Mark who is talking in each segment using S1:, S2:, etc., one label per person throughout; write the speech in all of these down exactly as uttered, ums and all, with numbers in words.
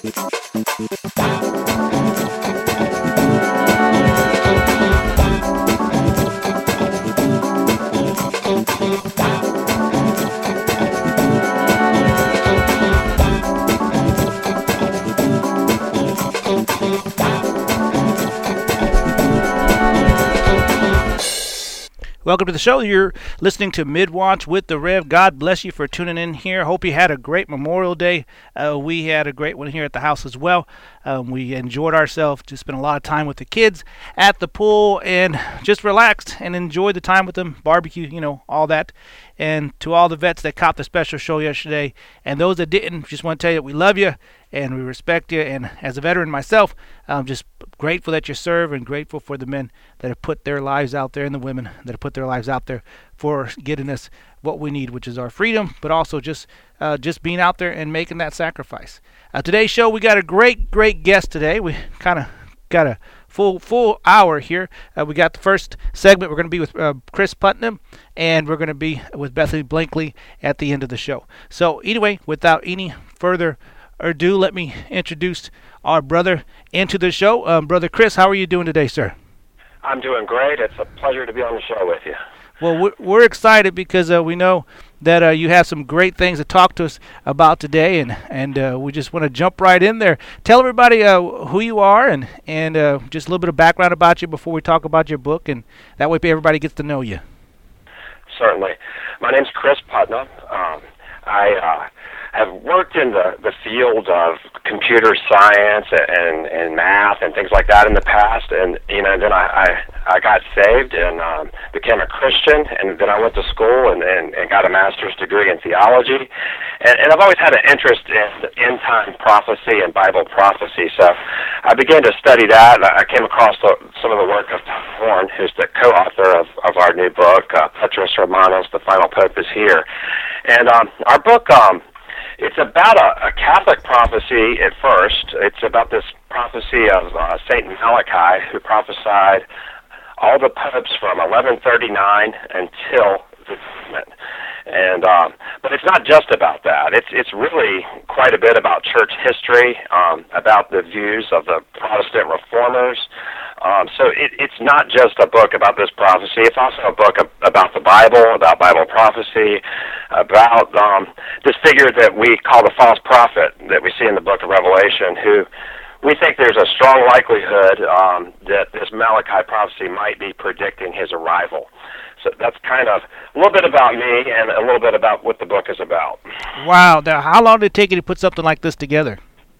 S1: Welcome to the show. You're listening to Midwatch with the Rev. God bless you for tuning in here. Hope you had a great Memorial Day. Uh, we had a great one here at the house as well. Um, we enjoyed ourselves. Just spent a lot of time with the kids at the pool and just relaxed and enjoyed the time with them. Barbecue, you know, all that. And to all the vets that caught the special show yesterday and those that didn't, just want to tell you that we love you and we respect you. And as a veteran myself, I'm just grateful that you serve and grateful for the men that have put their lives out there and the women that have put their lives out there for getting us what we need, which is our freedom, but also just uh, just being out there and making that sacrifice. Uh, today's show, we got a great, great guest today. We kind of got a full full hour here. Uh, we got the first segment. We're going to be with uh, Chris Putnam, and we're going to be with Bethany Blankley at the end of the show. So anyway, without any further ado, let me introduce our brother into the show. Um, Brother Chris, how are you doing today, sir?
S2: I'm doing great. It's a pleasure to be on the show with you.
S1: Well, we're, we're excited because uh, we know that uh, you have some great things to talk to us about today, and and uh, we just want to jump right in there. Tell everybody uh, who you are and and uh, just a little bit of background about you before we talk about your book, and that way everybody gets to know you.
S2: Certainly. My name's Chris Putnam. Um, I uh, have worked in the, the field of computer science and, and math and things like that in the past, and you know, then I, I, I got saved and um, became a Christian, and then I went to school and, and, and got a master's degree in theology, and, and I've always had an interest in end-time prophecy and Bible prophecy, so I began to study that, and I came across the, some of the work of Tom Horn, who's the co-author of, of our new book, uh, Petros Romanos, The Final Pope is Here, and um, our book, um, it's about a, a Catholic prophecy at first. It's about this prophecy of uh, Saint Malachi, who prophesied all the popes from eleven thirty-nine until the Judgment. And um, but it's not just about that. It's it's really quite a bit about church history, um, about the views of the Protestant reformers. Um, so it, it's not just a book about this prophecy. It's also a book ab- about the Bible, about Bible prophecy, about um, this figure that we call the false prophet that we see in the book of Revelation, who we think there's a strong likelihood um, that this Malachi prophecy might be predicting his arrival. So that's kind of a little bit about me and a little bit about what the book is about.
S1: Wow. Now, how long did it take you to put something like this together?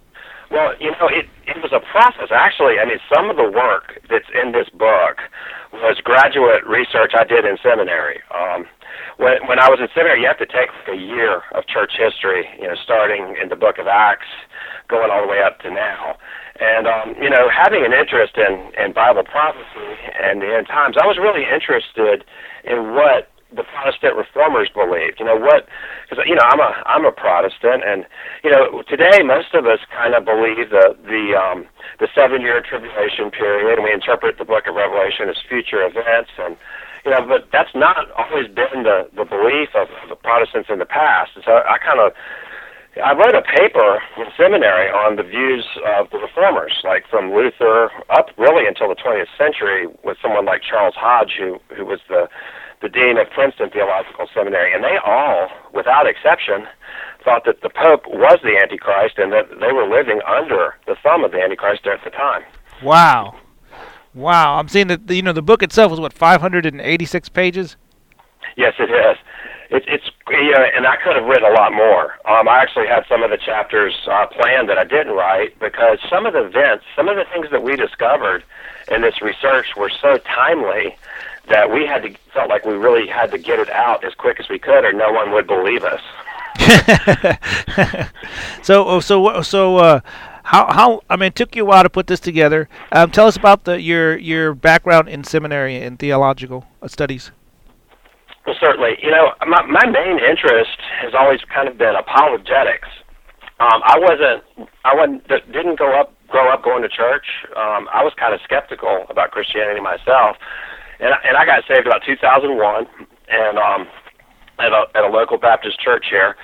S2: Well, you know, it, it was a process. Actually, I mean, some of the work that's in this book was graduate research I did in seminary. Um, when, when I was in seminary, you have to take like a year of church history, you know, starting in the book of Acts, going all the way up to now. And, um, you know, having an interest in, in Bible prophecy and the end times, I was really interested in what the Protestant reformers believed. You know what? Because you know I'm a I'm a Protestant, and you know today most of us kind of believe the the um, the seven year tribulation period, and we interpret the Book of Revelation as future events, and you know, but that's not always been the the belief of the Protestants in the past. And so I kind of I wrote a paper in seminary on the views of the reformers, like from Luther up really until the twentieth century, with someone like Charles Hodge, who who was the the dean of Princeton Theological Seminary, and they all, without exception, thought that the Pope was the Antichrist and that they were living under the thumb of the Antichrist at the time.
S1: Wow. Wow. I'm seeing that, you know, the book itself is, what, five hundred eighty-six pages?
S2: Yes, it is. It, it's, you know, and I could have written a lot more. Um, I actually had some of the chapters uh, planned that I didn't write because some of the events, some of the things that we discovered in this research were so timely that we had to felt like we really had to get it out as quick as we could, or no one would believe us.
S1: so, so, so, uh, how, how? I mean, it took you a while to put this together. Um, tell us about the your your background in seminary and theological studies.
S2: Well, certainly. You know, my my main interest has always kind of been apologetics. Um, I wasn't, I wasn't, didn't go up, grow up going to church. Um, I was kind of skeptical about Christianity myself. And, and I got saved about two thousand one, and um, at a at a local Baptist church here,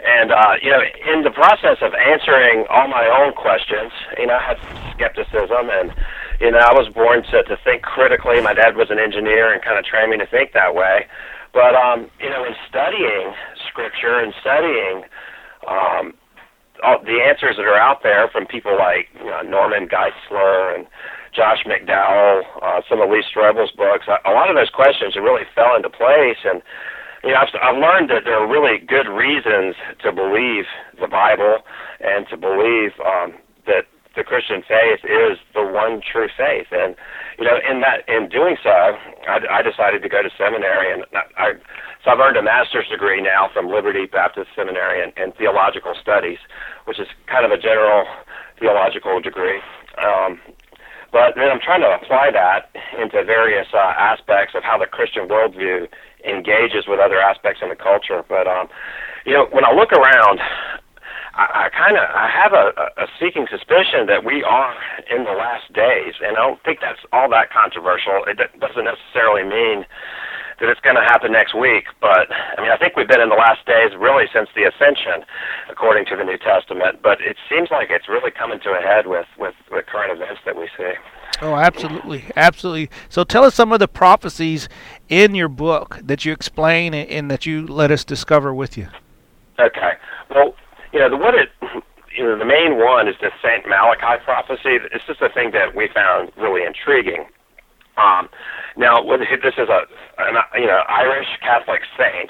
S2: And, uh, you know, in the process of answering all my own questions, you know, I had some skepticism, and, you know, I was born to, to think critically. My dad was an engineer and kind of trained me to think that way. But, um, you know, in studying Scripture and studying um, all the answers that are out there from people like, you know, Norman Geisler and Josh McDowell, uh, some of Lee Strobel's books, a lot of those questions really fell into place. And, you know, I've, I've learned that there are really good reasons to believe the Bible and to believe um, that the Christian faith is the one true faith. And, you know, in that, in doing so, I, I decided to go to seminary, and I, so I've earned a master's degree now from Liberty Baptist Seminary in, in theological studies, which is kind of a general theological degree. Um, but then I'm trying to apply that into various uh, aspects of how the Christian worldview engages with other aspects in the culture. But, um, you know, when I look around, I, I kind of I have a, a seeking suspicion that we are in the last days, and I don't think that's all that controversial. It doesn't necessarily mean that it's going to happen next week, but I mean, I think we've been in the last days really since the Ascension, according to the New Testament. But it seems like it's really coming to a head with with the current events that we see.
S1: Oh, absolutely, absolutely. So tell us some of the prophecies in your book that you explain and that you let us discover with you.
S2: Okay. Well, you know, the what it, you know, the main one is the Saint Malachi prophecy. It's just a thing that we found really intriguing. Um, now, this is a an, you know Irish Catholic saint,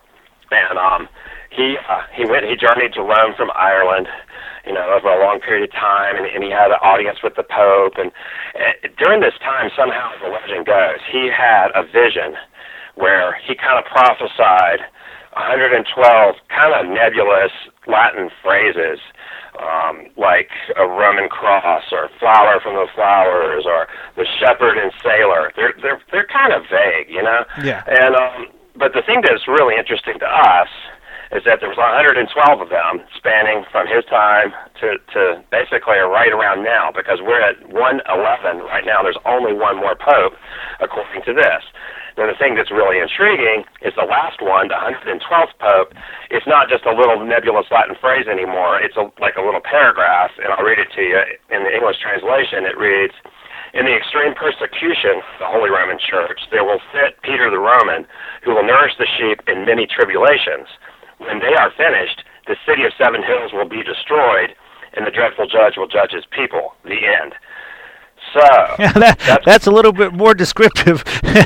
S2: and um, he uh, he went he journeyed to Rome from Ireland, you know, over a long period of time, and, and he had an audience with the Pope. And, and during this time, somehow the legend goes, he had a vision where he kind of prophesied one hundred twelve kind of nebulous Latin phrases, um, like a Roman cross or flower from the flowers or the shepherd and sailor. They're they're they're kind of vague, you know.
S1: Yeah.
S2: And um, but the thing that's really interesting to us is that there was one hundred twelve of them spanning from his time to to basically right around now, because we're at one eleven right now. There's only one more pope, according to this. Now, the thing that's really intriguing is the last one, the one hundred twelfth Pope. It's not just a little nebulous Latin phrase anymore. It's a, like a little paragraph, and I'll read it to you. In the English translation, it reads, "In the extreme persecution of the Holy Roman Church, there will sit Peter the Roman, who will nourish the sheep in many tribulations. When they are finished, the city of seven hills will be destroyed, and the dreadful judge will judge his people." The end. So
S1: yeah, that, that's, that's a little bit more descriptive.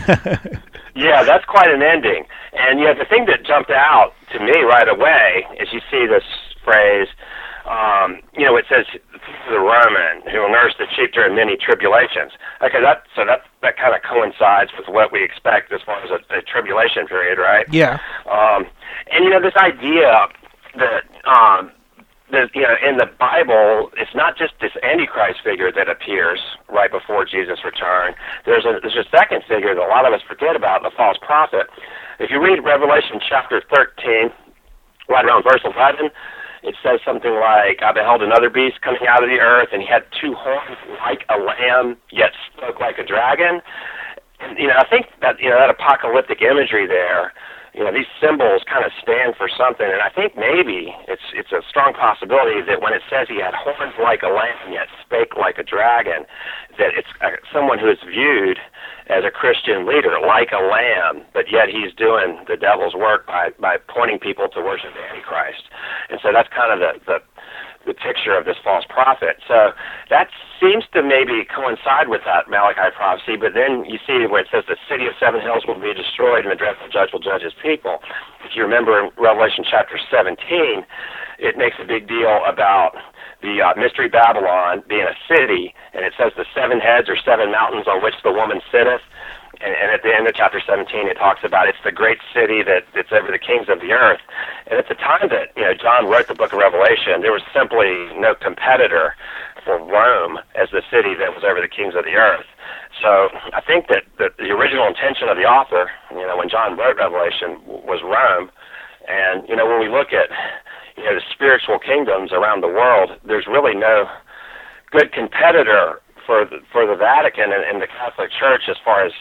S2: Yeah, that's quite an ending. And you know, the thing that jumped out to me right away is you see this phrase, um, you know, it says the Roman who will nurse the sheep during many tribulations. Okay, that so that that kind of coincides with what we expect as far as a, a tribulation period, right?
S1: Yeah.
S2: Um, and you know, this idea that um, The, you know, in the Bible, it's not just this Antichrist figure that appears right before Jesus' return. There's a there's a second figure that a lot of us forget about, the false prophet. If you read Revelation chapter thirteen, right around verse eleven, it says something like, "I beheld another beast coming out of the earth, and he had two horns like a lamb, yet spoke like a dragon." And, you know, I think that you know that apocalyptic imagery there. You know, these symbols kind of stand for something, and I think maybe it's it's a strong possibility that when it says he had horns like a lamb yet spake like a dragon, that it's uh, someone who is viewed as a Christian leader like a lamb, but yet he's doing the devil's work by, by pointing people to worship the Antichrist. And so that's kind of the, the the picture of this false prophet. So that seems to maybe coincide with that Malachi prophecy, but then you see where it says the city of seven hills will be destroyed and the dreadful judge will judge his people. If you remember in Revelation chapter seventeen, it makes a big deal about the uh, Mystery Babylon being a city, and it says the seven heads or seven mountains on which the woman sitteth. And, and at the end of chapter seventeen, it talks about it's the great city that, that's over the kings of the earth. And at the time that you know John wrote the book of Revelation, there was simply no competitor for Rome as the city that was over the kings of the earth. So I think that, that the original intention of the author, you know, when John wrote Revelation, was Rome. And you know, when we look at you know the spiritual kingdoms around the world, there's really no good competitor for the, for the Vatican and, and the Catholic Church as far as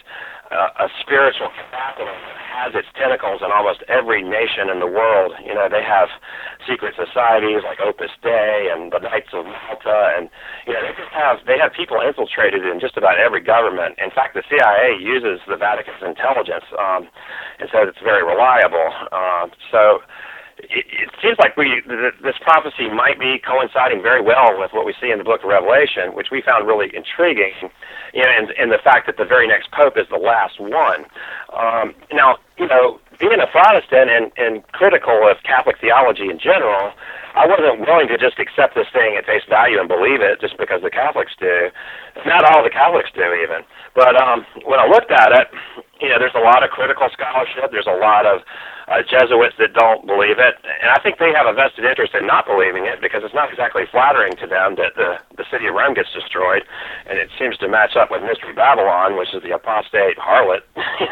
S2: uh, a spiritual capital that has its tentacles in almost every nation in the world. You know, they have secret societies like Opus Dei and the Knights of Malta, and you know, they just have they have people infiltrated in just about every government. In fact, the C I A uses the Vatican's intelligence, um, and says it's very reliable. Uh, so. It, it seems like we th- this prophecy might be coinciding very well with what we see in the book of Revelation, which we found really intriguing, you know, and, and the fact that the very next pope is the last one. Um, now, you know, being a Protestant and, and critical of Catholic theology in general, I wasn't willing to just accept this thing at face value and believe it just because the Catholics do. Not all the Catholics do, even. But um, when I looked at it, you know, there's a lot of critical scholarship. There's a lot of uh, Jesuits that don't believe it, and I think they have a vested interest in not believing it because it's not exactly flattering to them that the, the city of Rome gets destroyed, and it seems to match up with Mystery Babylon, which is the apostate harlot.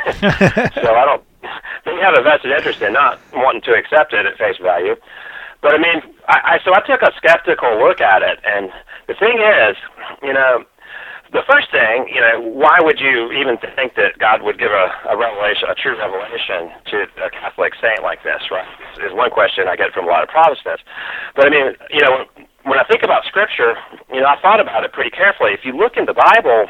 S2: So I don't. They have a vested interest in not wanting to accept it at face value. But I mean, I, I so I took a skeptical look at it, and the thing is, you know, the first thing, you know, why would you even think that God would give a, a revelation, a true revelation to a Catholic saint like this, right? Is one question I get from a lot of Protestants. But I mean, you know, when I think about Scripture, you know, I thought about it pretty carefully. If you look in the Bible,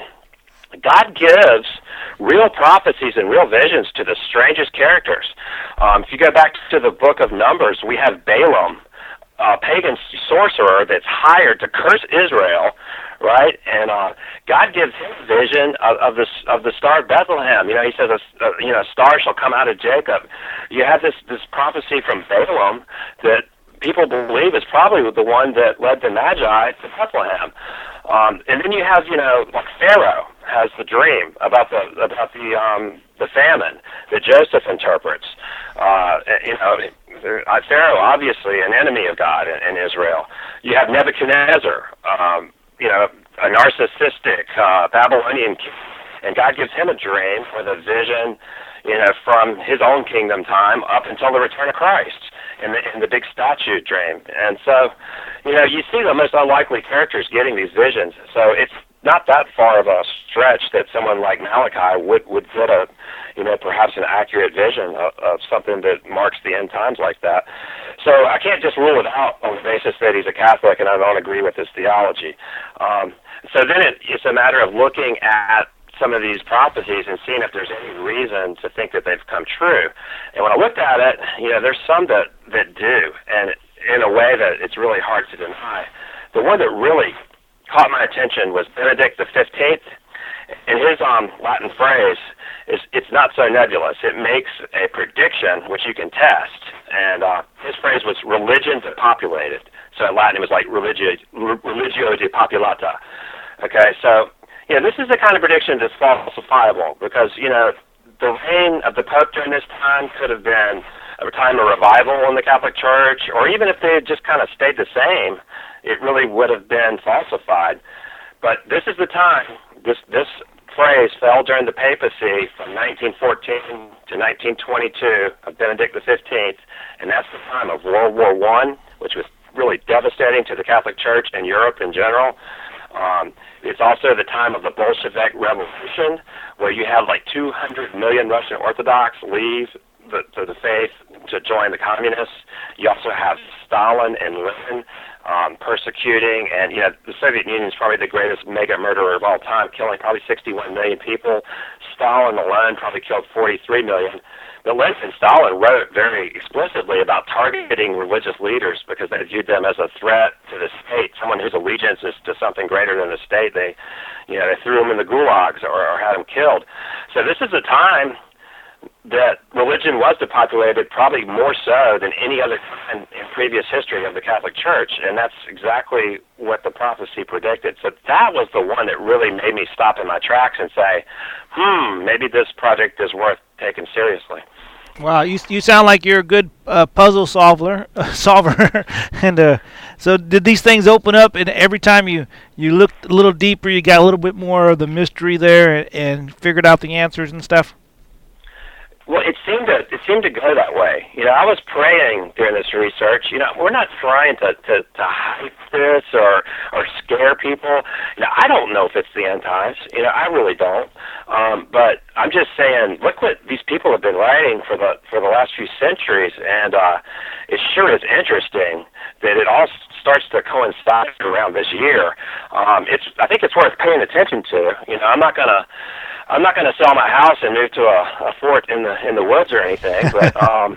S2: God gives real prophecies and real visions to the strangest characters. Um, if you go back to the book of Numbers, we have Balaam, a pagan sorcerer that's hired to curse Israel, right? And uh, God gives him a vision of, of the of the star of Bethlehem. You know, he says, a, a, you know, a star shall come out of Jacob. You have this this prophecy from Balaam that people believe is probably the one that led the Magi to Bethlehem. Um, and then you have, you know, like Pharaoh has the dream about the about the um, the famine that Joseph interprets. Uh, you know, Pharaoh, obviously an enemy of God in, in Israel. You have Nebuchadnezzar, um, you know, a narcissistic uh, Babylonian king, and God gives him a dream with a vision, you know, from his own kingdom time up until the return of Christ in the, in the big statue dream. And so, you know, you see the most unlikely characters getting these visions. So it's not that far of a stretch that someone like Malachi would, would get a, you know, perhaps an accurate vision of, of something that marks the end times like that. So I can't just rule it out on the basis that he's a Catholic and I don't agree with his theology. Um, so then it, it's a matter of looking at some of these prophecies and seeing if there's any reason to think that they've come true. And when I looked at it, you know, there's some that, that do, and in a way that it's really hard to deny. The one that really caught my attention was Benedict the fifteenth, and his um, Latin phrase is, it's not so nebulous. It makes a prediction which you can test, and uh, his phrase was religion depopulated. So in Latin it was like religio, religio depopulata. Okay, so, you know, this is the kind of prediction that's falsifiable because, you know, the reign of the Pope during this time could have been a time of revival in the Catholic Church, or even if they had just kind of stayed the same, it really would have been falsified. But this is the time, this this phrase fell during the papacy from nineteen fourteen to nineteen twenty-two of Benedict the fifteenth, and that's the time of World War One, which was really devastating to the Catholic Church and Europe in general. Um, it's also the time of the Bolshevik Revolution, where you have like two hundred million Russian Orthodox leave the, the, the faith to join the communists. You also have Stalin and Lenin um, persecuting, and you know, the Soviet Union is probably the greatest mega murderer of all time, killing probably sixty-one million people. Stalin alone probably killed forty-three million. But Lenin and Stalin wrote very explicitly about targeting religious leaders because they viewed them as a threat to the state, someone whose allegiance is to something greater than the state. They, you know, they threw them in the gulags or, or had them killed. So this is a time that religion was depopulated, probably more so than any other time in previous history of the Catholic Church, and that's exactly what the prophecy predicted. So that was the one that really made me stop in my tracks and say, hmm, maybe this project is worth taking seriously.
S1: Wow, you you sound like you're a good uh, puzzle solver, uh, solver, and uh, so did these things open up? And every time you, you looked a little deeper, you got a little bit more of the mystery there, and, and figured out the answers and stuff.
S2: Well, it seemed to it seemed to go that way. You know, I was praying during this research. You know, we're not trying to to, to hype this or or scare people. You know, I don't know if it's the end times. You know, I really don't. Um, but I'm just saying, look what these people have been writing for the for the last few centuries, and uh, it sure is interesting that it all starts to coincide around this year. Um, it's I think it's worth paying attention to. You know, I'm not gonna. I'm not going to sell my house and move to a, a fort in the in the woods or anything, but um,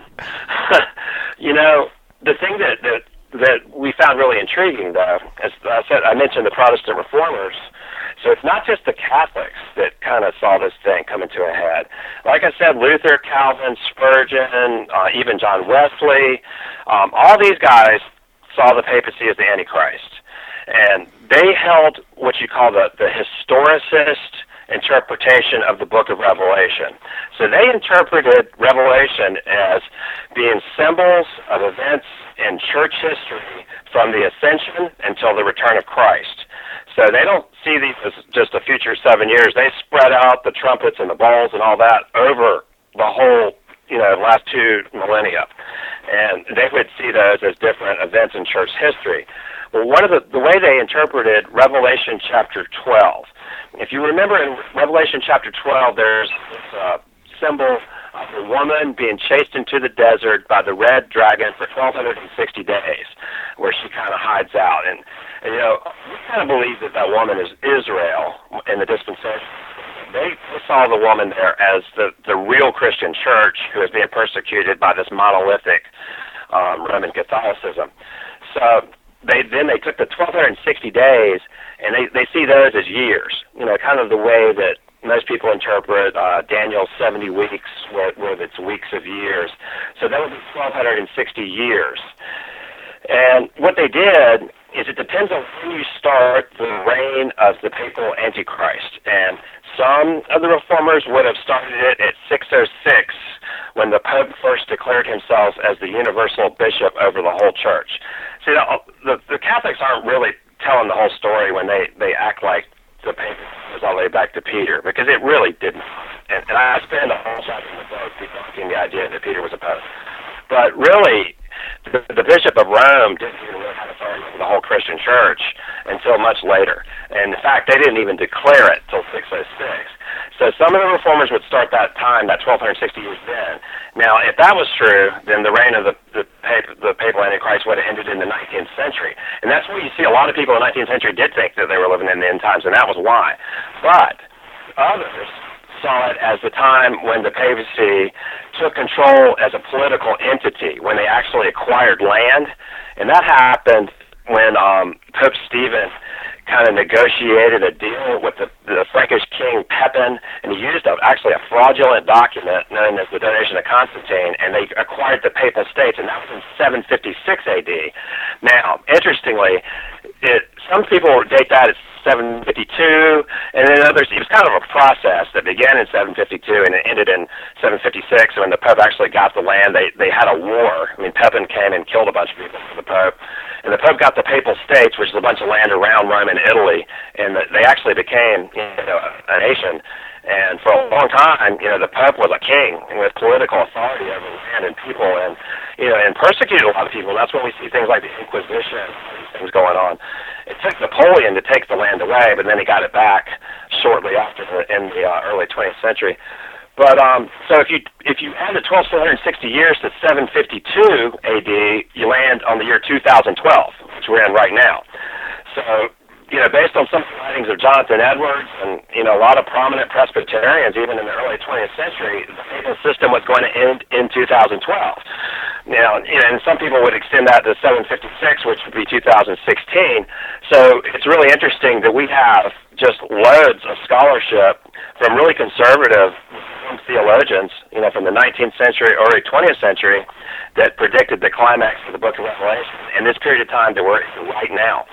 S2: you know, the thing that, that that we found really intriguing, though, as I said, I mentioned the Protestant reformers. So it's not just the Catholics that kind of saw this thing coming to a head. Like I said, Luther, Calvin, Spurgeon, uh, even John Wesley, um, all these guys saw the papacy as the Antichrist, and they held what you call the the historicist interpretation of the book of Revelation. So they interpreted Revelation as being symbols of events in church history from the ascension until the return of Christ. So they don't see these as just a future seven years. They spread out the trumpets and the bowls and all that over the whole, you know, last two millennia. And they would see those as different events in church history. Well, one of the, the way they interpreted Revelation chapter twelve, if you remember in Revelation chapter twelve, there's this uh, symbol of a woman being chased into the desert by the red dragon for twelve sixty days, where she kind of hides out. And, and, you know, we kind of believe that that woman is Israel in the dispensation. They saw the woman there as the, the real Christian church who is being persecuted by this monolithic um, Roman Catholicism. So they then they took the twelve sixty days, and they, they see those as years, you know, kind of the way that most people interpret uh, Daniel's seventy weeks, where, where it's weeks of years. So that would be twelve sixty years. And what they did is it depends on when you start the reign of the papal Antichrist. And some of the reformers would have started it at six oh six, when the Pope first declared himself as the universal bishop over the whole church. See, the, the, the Catholics aren't really telling the whole story when they, they act like the Pope was all the way back to Peter, because it really didn't. And, and I spend a whole chapter in the book debunking the idea that Peter was a Pope. But really, the, the Bishop of Rome didn't even really have authority over the whole Christian church until much later. And in fact, they didn't even declare it until six oh six. So some of the reformers would start that time, that twelve sixty years then. Now, if that was true, then the reign of the, the, pap- the papal Antichrist would have ended in the nineteenth century. And that's where you see a lot of people in the nineteenth century did think that they were living in the end times, and that was why. But others saw it as the time when the papacy took control as a political entity, when they actually acquired land. And that happened when um, Pope Stephen kind of negotiated a deal with the, the Frankish king Pepin, and he used a, actually a fraudulent document known as the Donation of Constantine, and they acquired the Papal States, and that was in seven fifty-six A D. Now, interestingly, it, some people date that as seven fifty-two, and then others, it was kind of a process that began in seven fifty-two and it ended in seven fifty-six. When the Pope actually got the land, they, they had a war. I mean, Pepin came and killed a bunch of people for the Pope. And the Pope got the Papal States, which is a bunch of land around Rome and Italy, and they actually became, you know, a nation. And for a long time, you know, the Pope was a king with political authority over land and people, and, you know, and persecuted a lot of people. And that's when we see things like the Inquisition, these things going on. It took Napoleon to take the land away, but then he got it back shortly after in the uh, early twentieth century. But um, so if you if you add the twelve sixty years to seven fifty-two A D, you land on the year two thousand twelve, which we're in right now. So, you know, based on some writings of Jonathan Edwards and, you know, a lot of prominent Presbyterians, even in the early twentieth century, the papal system was going to end in two thousand twelve. Now, you know, and some people would extend that to seven fifty-six, which would be two thousand sixteen. So it's really interesting that we have just loads of scholarship from really conservative theologians, you know, from the nineteenth century, early twentieth century, that predicted the climax of the book of Revelation in this period of time that we're in right now.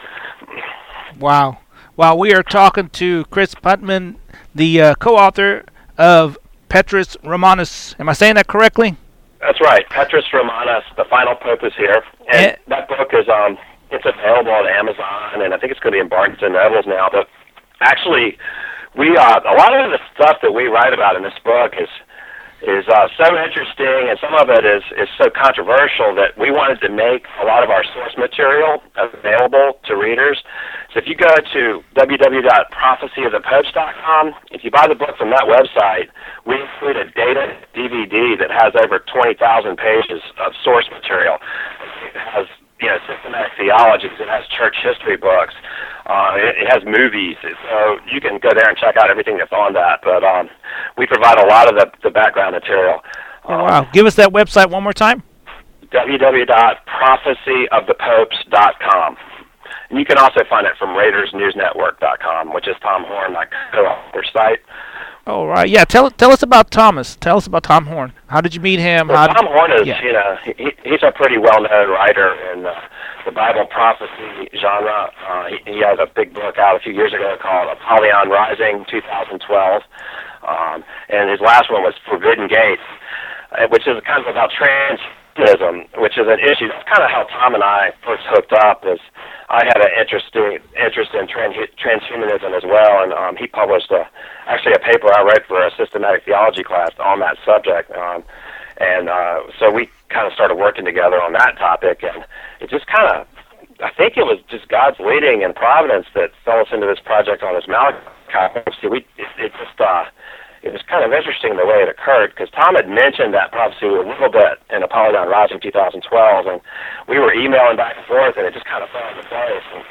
S1: Wow. Wow, we are talking to Chris Putman, the uh, co-author of Petrus Romanus. Am I saying that correctly?
S2: That's right. Petrus Romanus, The Final Pope is Here. And, and that book is um, it's available on Amazon, and I think it's going to be in Barnes and Nobles now. But actually, we uh, a lot of the stuff that we write about in this book is is uh, so interesting, and some of it is, is so controversial that we wanted to make a lot of our source material available to readers. So if you go to w w w dot prophecy of the popes dot com, if you buy the book from that website, we include a data D V D that has over twenty thousand pages of source material. It has, you know, systematic theologies. It has church history books. Uh, it, it has movies. So you can go there and check out everything that's on that. But um, we provide a lot of the, the background material.
S1: Oh, wow. Um, Give us that website one more time.
S2: w w w dot prophecy of the popes dot com. And you can also find it from Raiders News Network dot com, which is Tom Horn, my co-author site.
S1: All right. Yeah, tell tell us about Thomas. Tell us about Tom Horn. How did you meet him?
S2: Well,
S1: How
S2: Tom
S1: did,
S2: Horn is,
S1: yeah.
S2: you know, he, he's a pretty well-known writer in uh, the Bible prophecy genre. Uh, he, he has a big book out a few years ago called Apollyon Rising, two thousand twelve, um, and his last one was Forbidden Gates, uh, which is kind of about transhumanism, which is an issue. That's kind of how Tom and I first hooked up. Is I had an interesting interest in trans, transhumanism as well, and um, he published a, actually a paper I wrote for a systematic theology class on that subject. Um, and uh, so we kind of started working together on that topic, and it just kind of, I think it was just God's leading and providence that fell us into this project on this Malachi prophecy. We, it, it just, uh, it was kind of interesting the way it occurred, because Tom had mentioned that prophecy a little bit in Apollyon Rising two thousand twelve, and we were emailing back and forth, and it just kind of fell into place. And,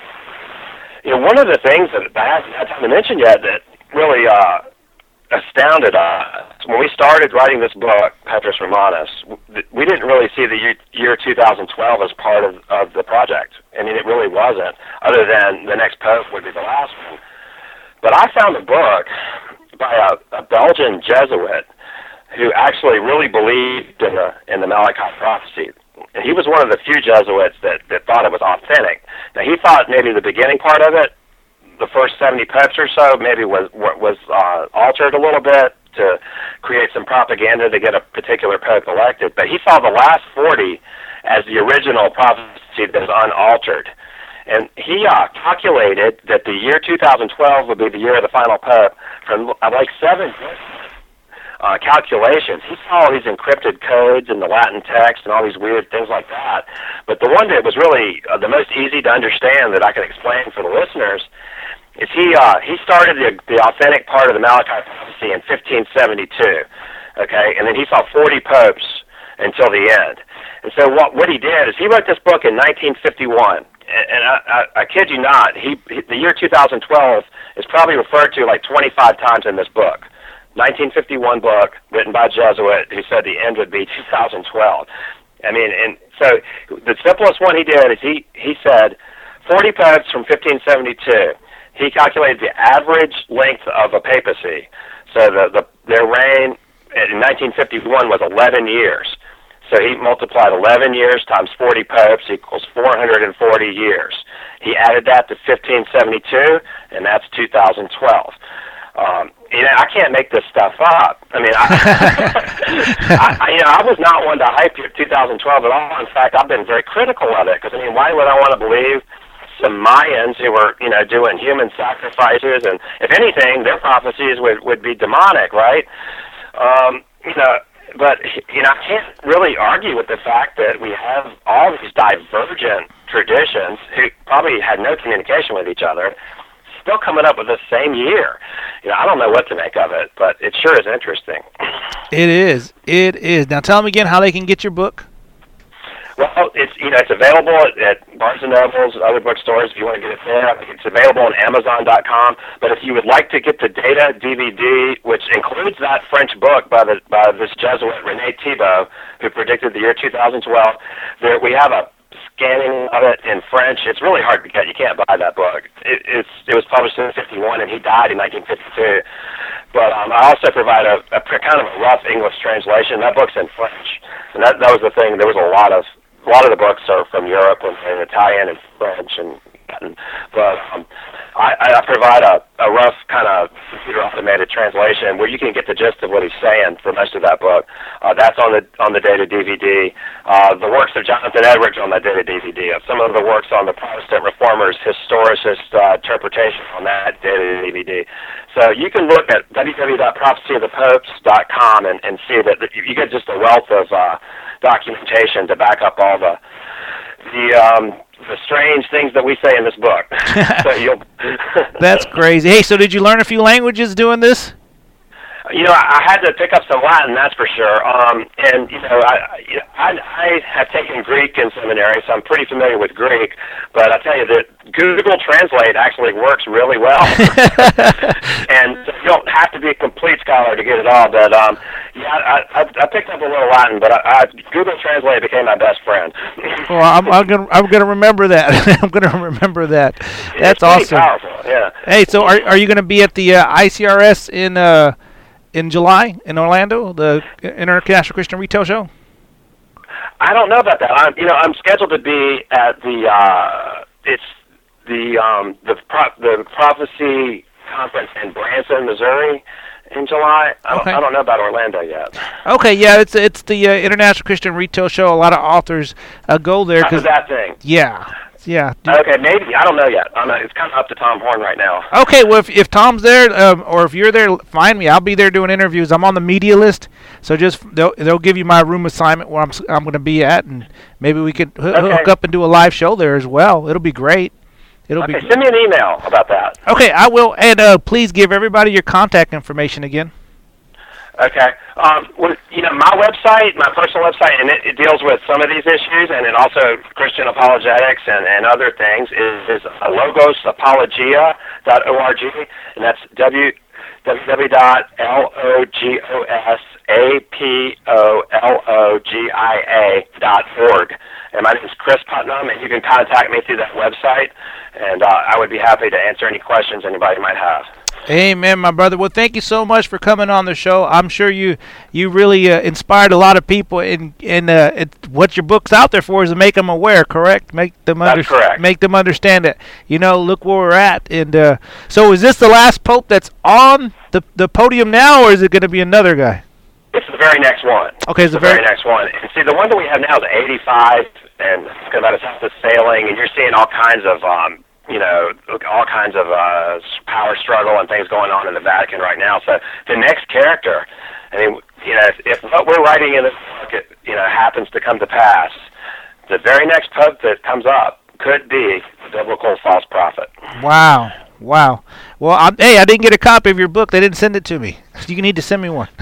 S2: you know, one of the things that I haven't had time to mention yet that really uh, astounded us, when we started writing this book, Petrus Romanus, we didn't really see the year, year two thousand twelve as part of, of the project. I mean, it really wasn't, other than the next pope would be the last one. But I found a book by a, a Belgian Jesuit who actually really believed in the in the Malachi prophecy. And he was one of the few Jesuits that, that thought it was authentic. Now, he thought maybe the beginning part of it, the first seventy popes or so, maybe was was uh, altered a little bit to create some propaganda to get a particular pope elected. But he saw the last forty as the original prophecy that is unaltered. And he uh, calculated that the year two thousand twelve would be the year of the final pope from uh, like seven uh, calculations. He saw all these encrypted codes in the Latin text and all these weird things like that. But the one that was really uh, the most easy to understand that I can explain for the listeners is he uh, he started the, the authentic part of the Malachi prophecy in fifteen seventy-two, okay, and then he saw forty popes until the end. And so what what he did is he wrote this book in nineteen fifty-one. And I, I, I kid you not, he, he, the year two thousand twelve is probably referred to like twenty-five times in this book. nineteen fifty-one book, written by a Jesuit, who said the end would be two thousand twelve. I mean, and so the simplest one he did is he, he said forty popes from fifteen seventy-two. He calculated the average length of a papacy. So the, the their reign in nineteen fifty-one was eleven years. So he multiplied eleven years times forty popes equals four hundred forty years. He added that to fifteen seventy-two, and that's two thousand twelve. Um, you know, I can't make this stuff up. I mean, I, I, I, you know, I was not one to hype two thousand twelve at all. In fact, I've been very critical of it, because, I mean, why would I want to believe some Mayans who were, you know, doing human sacrifices, and if anything, their prophecies would, would be demonic, right? Um, you know, But, you know, I can't really argue with the fact that we have all these divergent traditions who probably had no communication with each other, still coming up with the same year. You know, I don't know what to make of it, but it sure is interesting.
S1: It is. It is. Now, tell them again how they can get your book.
S2: Well, it's you know it's available at, at Barnes and Nobles, other bookstores if you want to get it there. It's available on Amazon dot com. But if you would like to get the data D V D, which includes that French book by the by this Jesuit René Thibault, who predicted the year two thousand twelve, there we have a scanning of it in French. It's really hard to get. You can't buy that book. It, it's it was published in fifty-one, and he died in nineteen fifty-two. But um, I also provide a, a kind of a rough English translation. That book's in French, and that that was the thing. There was a lot of A lot of the books are from Europe and, and Italian and French, and Latin. But um, I, I provide a, a rough kind of computer automated translation where you can get the gist of what he's saying for most of that book. Uh, that's on the on the data D V D. Uh, the works of Jonathan Edwards on that data D V D. Some of the works on the Protestant Reformers historicist uh, interpretation on that data D V D. So you can look at w w w dot prophecy of the popes dot com and, and see that you get just a wealth of uh, documentation to back up all the the um, the strange things that we say in this book. So you'll
S1: That's crazy. Hey, so did you learn a few languages doing this?
S2: You know, I had to pick up some Latin, that's for sure. Um, and you know, I, I I have taken Greek in seminary, so I'm pretty familiar with Greek. But I tell you that Google Translate actually works really well, and so you don't have to be a complete scholar to get it all. But um, yeah, I, I, I picked up a little Latin, but I, I, Google Translate became my best friend.
S1: Well, I'm, I'm gonna I'm gonna remember that. I'm gonna remember that. That's
S2: it's pretty
S1: awesome.
S2: Powerful, yeah.
S1: Hey, so are are you gonna be at the uh, I C R S in uh? in July in Orlando, the International Christian Retail Show?
S2: I don't know about that. I'm, you know, I'm scheduled to be at the uh, it's the um, the pro- the Prophecy Conference in Branson, Missouri, in July. I don't,
S1: okay.
S2: I don't know about Orlando yet.
S1: Okay, yeah, it's it's the uh, International Christian Retail Show. A lot of authors uh, go there
S2: because that thing.
S1: Yeah. Yeah.
S2: Okay, maybe. I don't know yet. I'm not, it's kind of up to Tom Horn right now.
S1: Okay, well, if, if Tom's there, um, or if you're there, find me. I'll be there doing interviews. I'm on the media list, so just they'll, they'll give you my room assignment where I'm I'm going to be at, and maybe we could h-
S2: okay.
S1: hook up and do a live show there as well. It'll be great. It'll
S2: okay,
S1: be
S2: send me an email about that.
S1: Okay, I will, and uh, please give everybody your contact information again.
S2: Okay. Um, well, you know, my website, my personal website, and it, it deals with some of these issues, and it also Christian apologetics and, and other things, is, is logos apologia dot org, and that's w w w dot logos apologia dot org. And my name is Chris Putnam, and you can contact me through that website, and uh, I would be happy to answer any questions anybody might have.
S1: Amen, my brother. Well, thank you so much for coming on the show. I'm sure you you really uh, inspired a lot of people, and and uh, it, what your book's out there for is to make them aware, correct? Make them under-
S2: That's correct.
S1: Make them understand that, you know, look where we're at. And uh, so is this the last pope that's on the the podium now, or is it going to be another guy?
S2: It's the very next one.
S1: Okay, it's
S2: the
S1: the very,
S2: very next one. And see, the one that we have now is eighty-five, and it's about a south of sailing, and you're seeing all kinds of um, you know, all kinds of uh, power struggle and things going on in the Vatican right now. So the next character, I mean, you know, if, if what we're writing in this book, it, you know, happens to come to pass, the very next pope that comes up could be a biblical false prophet.
S1: Wow. Wow. Well, I'm, hey, I didn't get a copy of your book. They didn't send it to me. You need to send me one.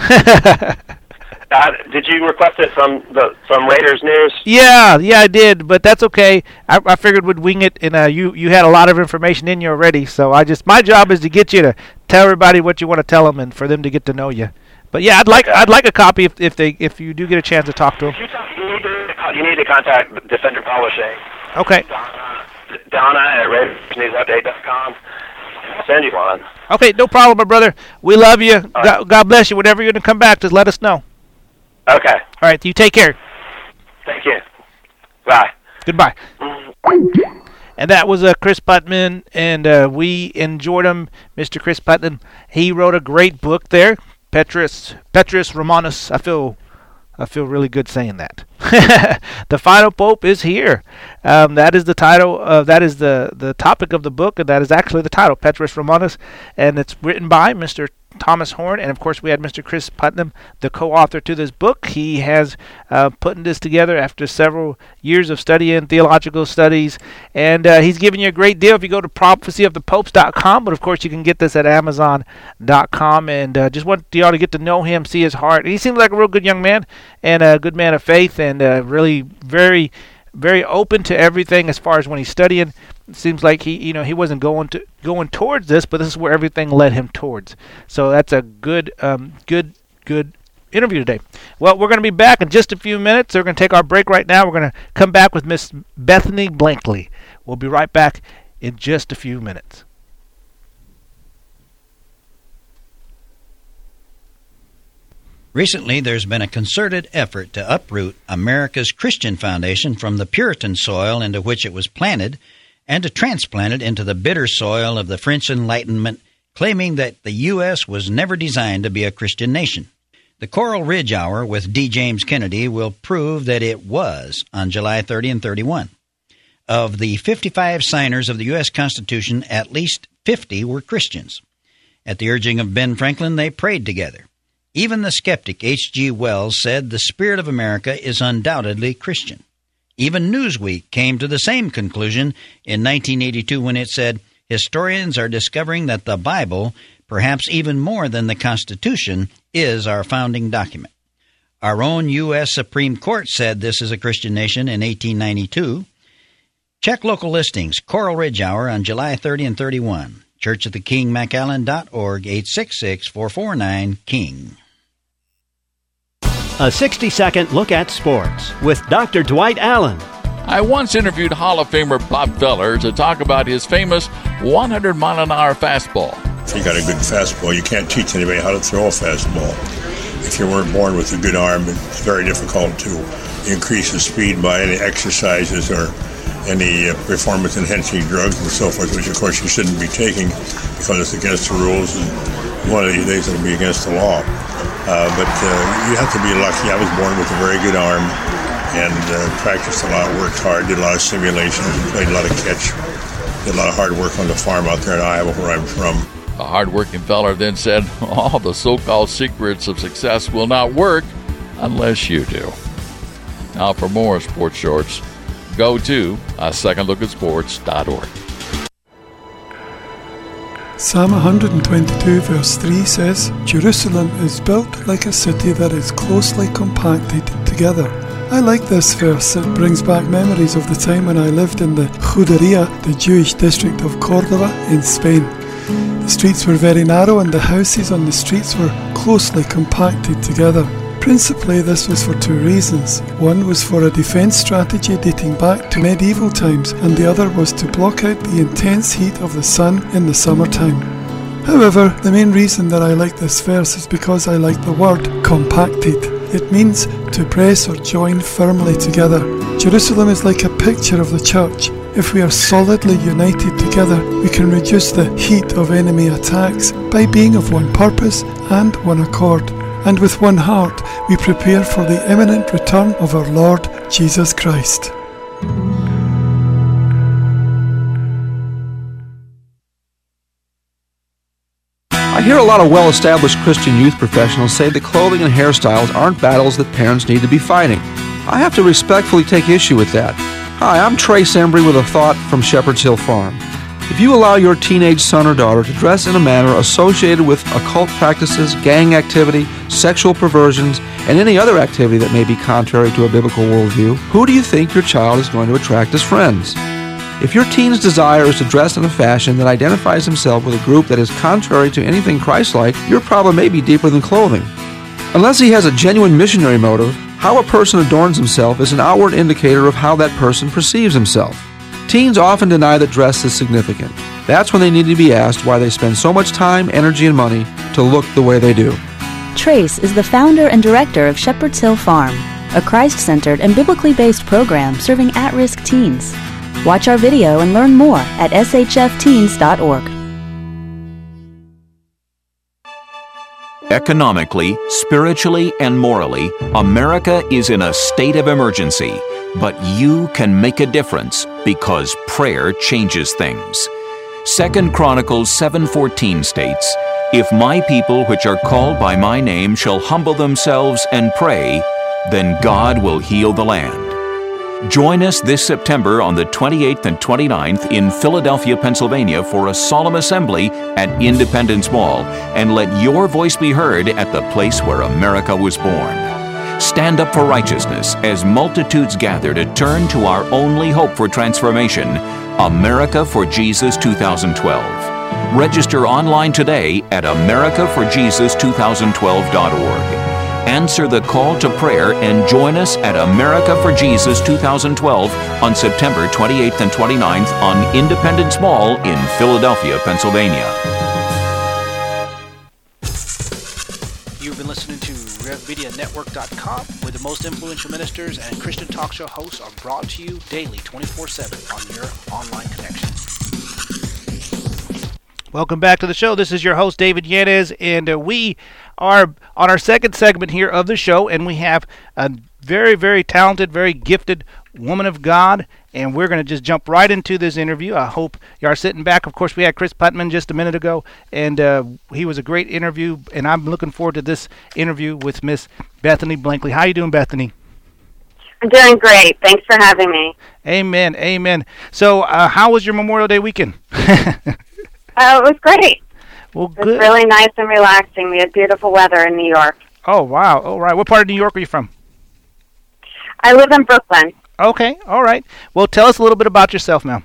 S2: Uh, did you request it from the from Raiders News?
S1: Yeah, yeah, I did, but that's okay. I, I figured we'd wing it, and uh, you you had a lot of information in you already, so I just my job is to get you to tell everybody what you want to tell them, and for them to get to know you. But yeah, I'd like okay. I'd like a copy if if they if you do get a chance to talk to them.
S2: You, talk, you, need, to, you need to contact Defender Publishing.
S1: Okay.
S2: Donna, Donna at Raiders News Update dot com. I'll send you one.
S1: Okay, no problem, my brother. We love you.
S2: All
S1: God,
S2: right.
S1: God bless you. Whenever you're going to come back, just let us know.
S2: Okay.
S1: All right, you take care.
S2: Thank you. Bye.
S1: Goodbye. And that was uh, Chris Putnam, and uh, we enjoyed him, Mister Chris Putnam. He wrote a great book there, Petrus Petrus Romanus. I feel I feel really good saying that. The Final Pope is here. Um, that is the title. Uh, that is the, the topic of the book, and that is actually the title, Petrus Romanus, and it's written by Mister Thomas Horn, and of course we had Mister Chris Putnam, the co-author to this book. He has uh, put this together after several years of studying theological studies, and uh, he's giving you a great deal if you go to prophecy of the popes dot com, but of course you can get this at amazon dot com, and uh, just want y'all to get to know him, see his heart. And he seems like a real good young man and a good man of faith, and uh, really very very open to everything as far as when he's studying. It seems like he, you know, he wasn't going to going towards this, but this is where everything led him towards. So that's a good, um, good, good interview today. Well, we're going to be back in just a few minutes. We're going to take our break right now. We're going to come back with Miss Bethany Blankley. We'll be right back in just a few minutes.
S3: Recently, there's been a concerted effort to uproot America's Christian foundation from the Puritan soil into which it was planted and to transplant it into the bitter soil of the French Enlightenment, claiming that the U S was never designed to be a Christian nation. The Coral Ridge Hour with D. James Kennedy will prove that it was on July thirtieth and thirty-first. Of the fifty-five signers of the U S Constitution, at least fifty were Christians. At the urging of Ben Franklin, they prayed together. Even the skeptic H G Wells said the spirit of America is undoubtedly Christian. Even Newsweek came to the same conclusion in nineteen eighty-two when it said, historians are discovering that the Bible, perhaps even more than the Constitution, is our founding document. Our own U S Supreme Court said this is a Christian nation in eighteen ninety-two. Check local listings, Coral Ridge Hour on July thirtieth and thirty-first. Church of the King Mac Allen dot org, eight six six, four four nine, King.
S4: A sixty-second look at sports with Doctor Dwight Allen.
S5: I once interviewed Hall of Famer Bob Feller to talk about his famous one hundred mile an hour fastball.
S6: If you got a good fastball, you can't teach anybody how to throw a fastball. If you weren't born with a good arm, it's very difficult to increase the speed by any exercises or any uh, performance-enhancing drugs and so forth, which of course you shouldn't be taking because it's against the rules, and one of these days it'll be against the law. Uh, but uh, you have to be lucky. I was born with a very good arm and uh, practiced a lot, worked hard, did a lot of simulations, played a lot of catch, did a lot of hard work on the farm out there in Iowa where I'm from.
S5: The hard-working feller then said, all the so-called secrets of success will not work unless you do. Now for more Sports Shorts, go to a second look at sports dot org.
S7: Psalm one twenty-two verse three says, Jerusalem is built like a city that is closely compacted together. I like this verse. It brings back memories of the time when I lived in the Juderia, the Jewish district of Córdoba in Spain. The streets were very narrow and the houses on the streets were closely compacted together. Principally, this was for two reasons. One was for a defence strategy dating back to medieval times, and the other was to block out the intense heat of the sun in the summertime. However, the main reason that I like this verse is because I like the word compacted. It means to press or join firmly together. Jerusalem is like a picture of the church. If we are solidly united together, we can reduce the heat of enemy attacks by being of one purpose and one accord. And with one heart, we prepare for the imminent return of our Lord Jesus Christ.
S8: I hear a lot of well-established Christian youth professionals say that clothing and hairstyles aren't battles that parents need to be fighting. I have to respectfully take issue with that. Hi, I'm Trace Embry with a thought from Shepherd's Hill Farm. If you allow your teenage son or daughter to dress in a manner associated with occult practices, gang activity, sexual perversions, and any other activity that may be contrary to a biblical worldview, who do you think your child is going to attract as friends? If your teen's desire is to dress in a fashion that identifies himself with a group that is contrary to anything Christ-like, your problem may be deeper than clothing. Unless he has a genuine missionary motive, how a person adorns himself is an outward indicator of how that person perceives himself. Teens often deny that dress is significant. That's when they need to be asked why they spend so much time, energy, and money to look the way they do.
S9: Trace is the founder and director of Shepherd's Hill Farm, a Christ-centered and biblically based program serving at-risk teens. Watch our video and learn more at s h f teens dot org.
S10: Economically, spiritually, and morally, America is in a state of emergency. But you can make a difference because prayer changes things. Second Chronicles seven fourteen states, If my people which are called by my name shall humble themselves and pray, then God will heal the land. Join us this September on the twenty-eighth and twenty-ninth in Philadelphia, Pennsylvania for a solemn assembly at Independence Mall, and let your voice be heard at the place where America was born. Stand up for righteousness as multitudes gather to turn to our only hope for transformation, America for Jesus twenty twelve. Register online today at america for jesus twenty twelve dot org. Answer the call to prayer and join us at America for Jesus twenty twelve on September twenty-eighth and twenty-ninth on Independence Mall in Philadelphia, Pennsylvania.
S1: been listening to Rev Media Network dot com, where the most influential ministers and Christian talk show hosts are brought to you daily, twenty-four seven, on your online connection. Welcome back to the show. This is your host, David Yanez, and uh, we are on our second segment here of the show, and we have a very, very talented, very gifted woman of God, and we're going to just jump right into this interview. I hope you are sitting back. Of course, we had Chris Putman just a minute ago, and uh, he was a great interview, and I'm looking forward to this interview with Miss Bethany Blankley. How you doing, Bethany?
S11: I'm doing great. Thanks for having me.
S1: Amen, amen. So uh, how was your Memorial Day weekend?
S11: Uh, it was great.
S1: Well,
S11: it was
S1: good.
S11: really nice and relaxing. We had beautiful weather in New York.
S1: Oh, wow. All right. What part of New York are you from?
S11: I live in Brooklyn.
S1: Okay. All right. Well, tell us a little bit about yourself, ma'am.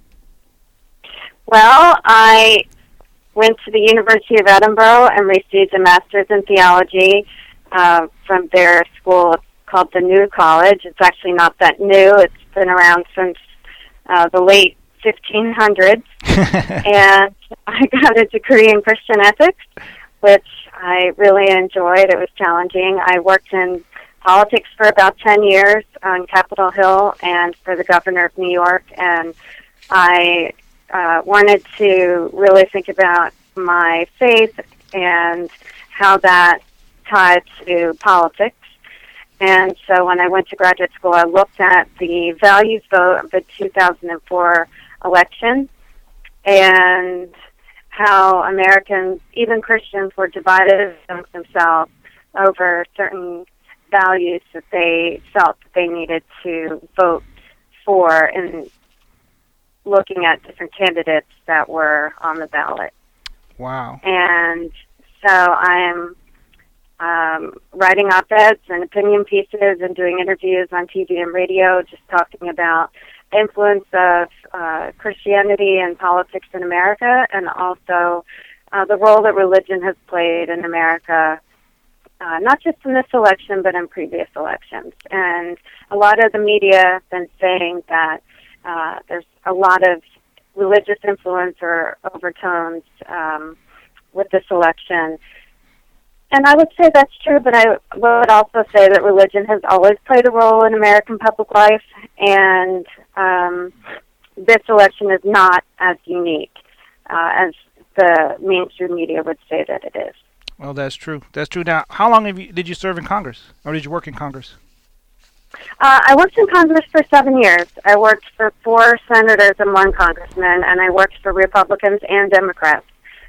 S11: Well, I went to the University of Edinburgh and received a master's in theology uh, from their school called the New College. It's actually not that new. It's been around since uh, the late fifteen hundreds. And I got a degree in Christian ethics, which I really enjoyed. It was challenging. I worked in politics for about ten years on Capitol Hill and for the governor of New York, and I uh, wanted to really think about my faith and how that tied to politics. And so when I went to graduate school, I looked at the values vote of the two thousand four election and how Americans, even Christians, were divided amongst themselves over certain values that they felt that they needed to vote for in looking at different candidates that were on the ballot.
S1: Wow.
S11: And so I'm um, writing op-eds and opinion pieces and doing interviews on T V and radio, just talking about the influence of uh, Christianity and politics in America, and also uh, the role that religion has played in America, uh, not just in this election, but in previous elections. And a lot of the media have been saying that uh, there's a lot of religious influence or overtones um, with this election. And I would say that's true, but I would also say that religion has always played a role in American public life, and um, this election is not as unique uh, as the mainstream media would say that it is.
S1: Well, that's true. That's true. Now, how long have you, did you serve in Congress, or did you work in Congress?
S11: Uh, I worked in Congress for seven years. I worked for four senators and one congressman, and I worked for Republicans and Democrats.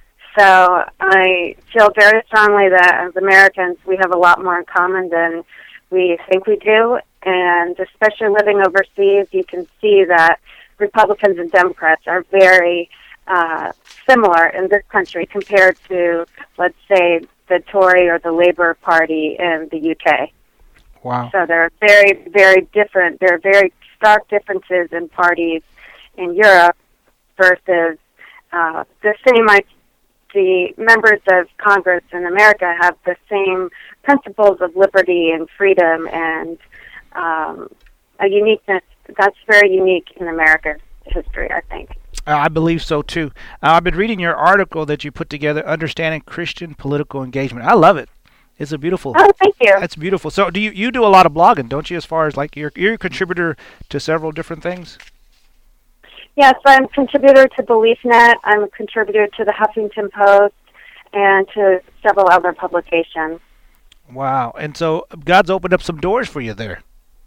S11: So I feel very strongly that as Americans, we have a lot more in common than we think we do. And especially living overseas, you can see that Republicans and Democrats are very uh, similar in this country compared to, let's say, the Tory or the Labour Party in the U K.
S1: Wow.
S11: So there are very, very different, there are very stark differences in parties in Europe versus uh, the same idea. The members of Congress in America have the same principles of liberty and freedom and um, a uniqueness that's very unique in America's history, I think.
S1: Uh, I believe so, too. Uh, I've been reading your article that you put together, Understanding Christian Political Engagement. I love it. It's a beautiful.
S11: Oh, thank you.
S1: That's beautiful. So do you, you do a lot of blogging, don't you, as far as like you're, you're a contributor to several different things?
S11: Yes, I'm a contributor to BeliefNet. I'm a contributor to the Huffington Post and to several other publications.
S1: Wow. And so God's opened up some doors for you there.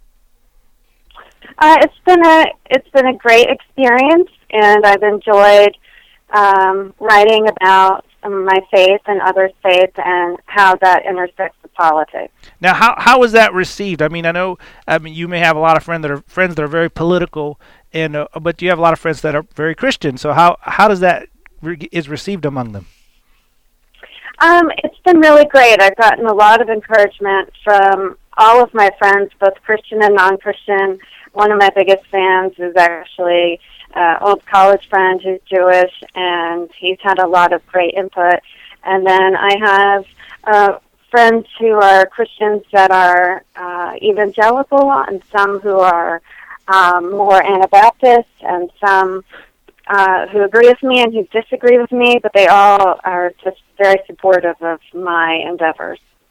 S11: Uh, it's been a it's been a great experience, and I've enjoyed um, writing about my faith and others' faith and how that intersects with politics.
S1: Now, how how was that received? I mean, I know I mean you may have a lot of friends that are friends that are very political, and uh, but you have a lot of friends that are very Christian. So how how does that re- is received among them?
S11: Um, it's been really great. I've gotten a lot of encouragement from all of my friends, both Christian and non-Christian. One of my biggest fans is actually an old college friend who's Jewish, and he's had a lot of great input. And then I have uh, friends who are Christians that are uh, evangelical, and some who are um, more Anabaptist, and some uh, who agree with me and who disagree with me, but they all are just very supportive of my endeavors.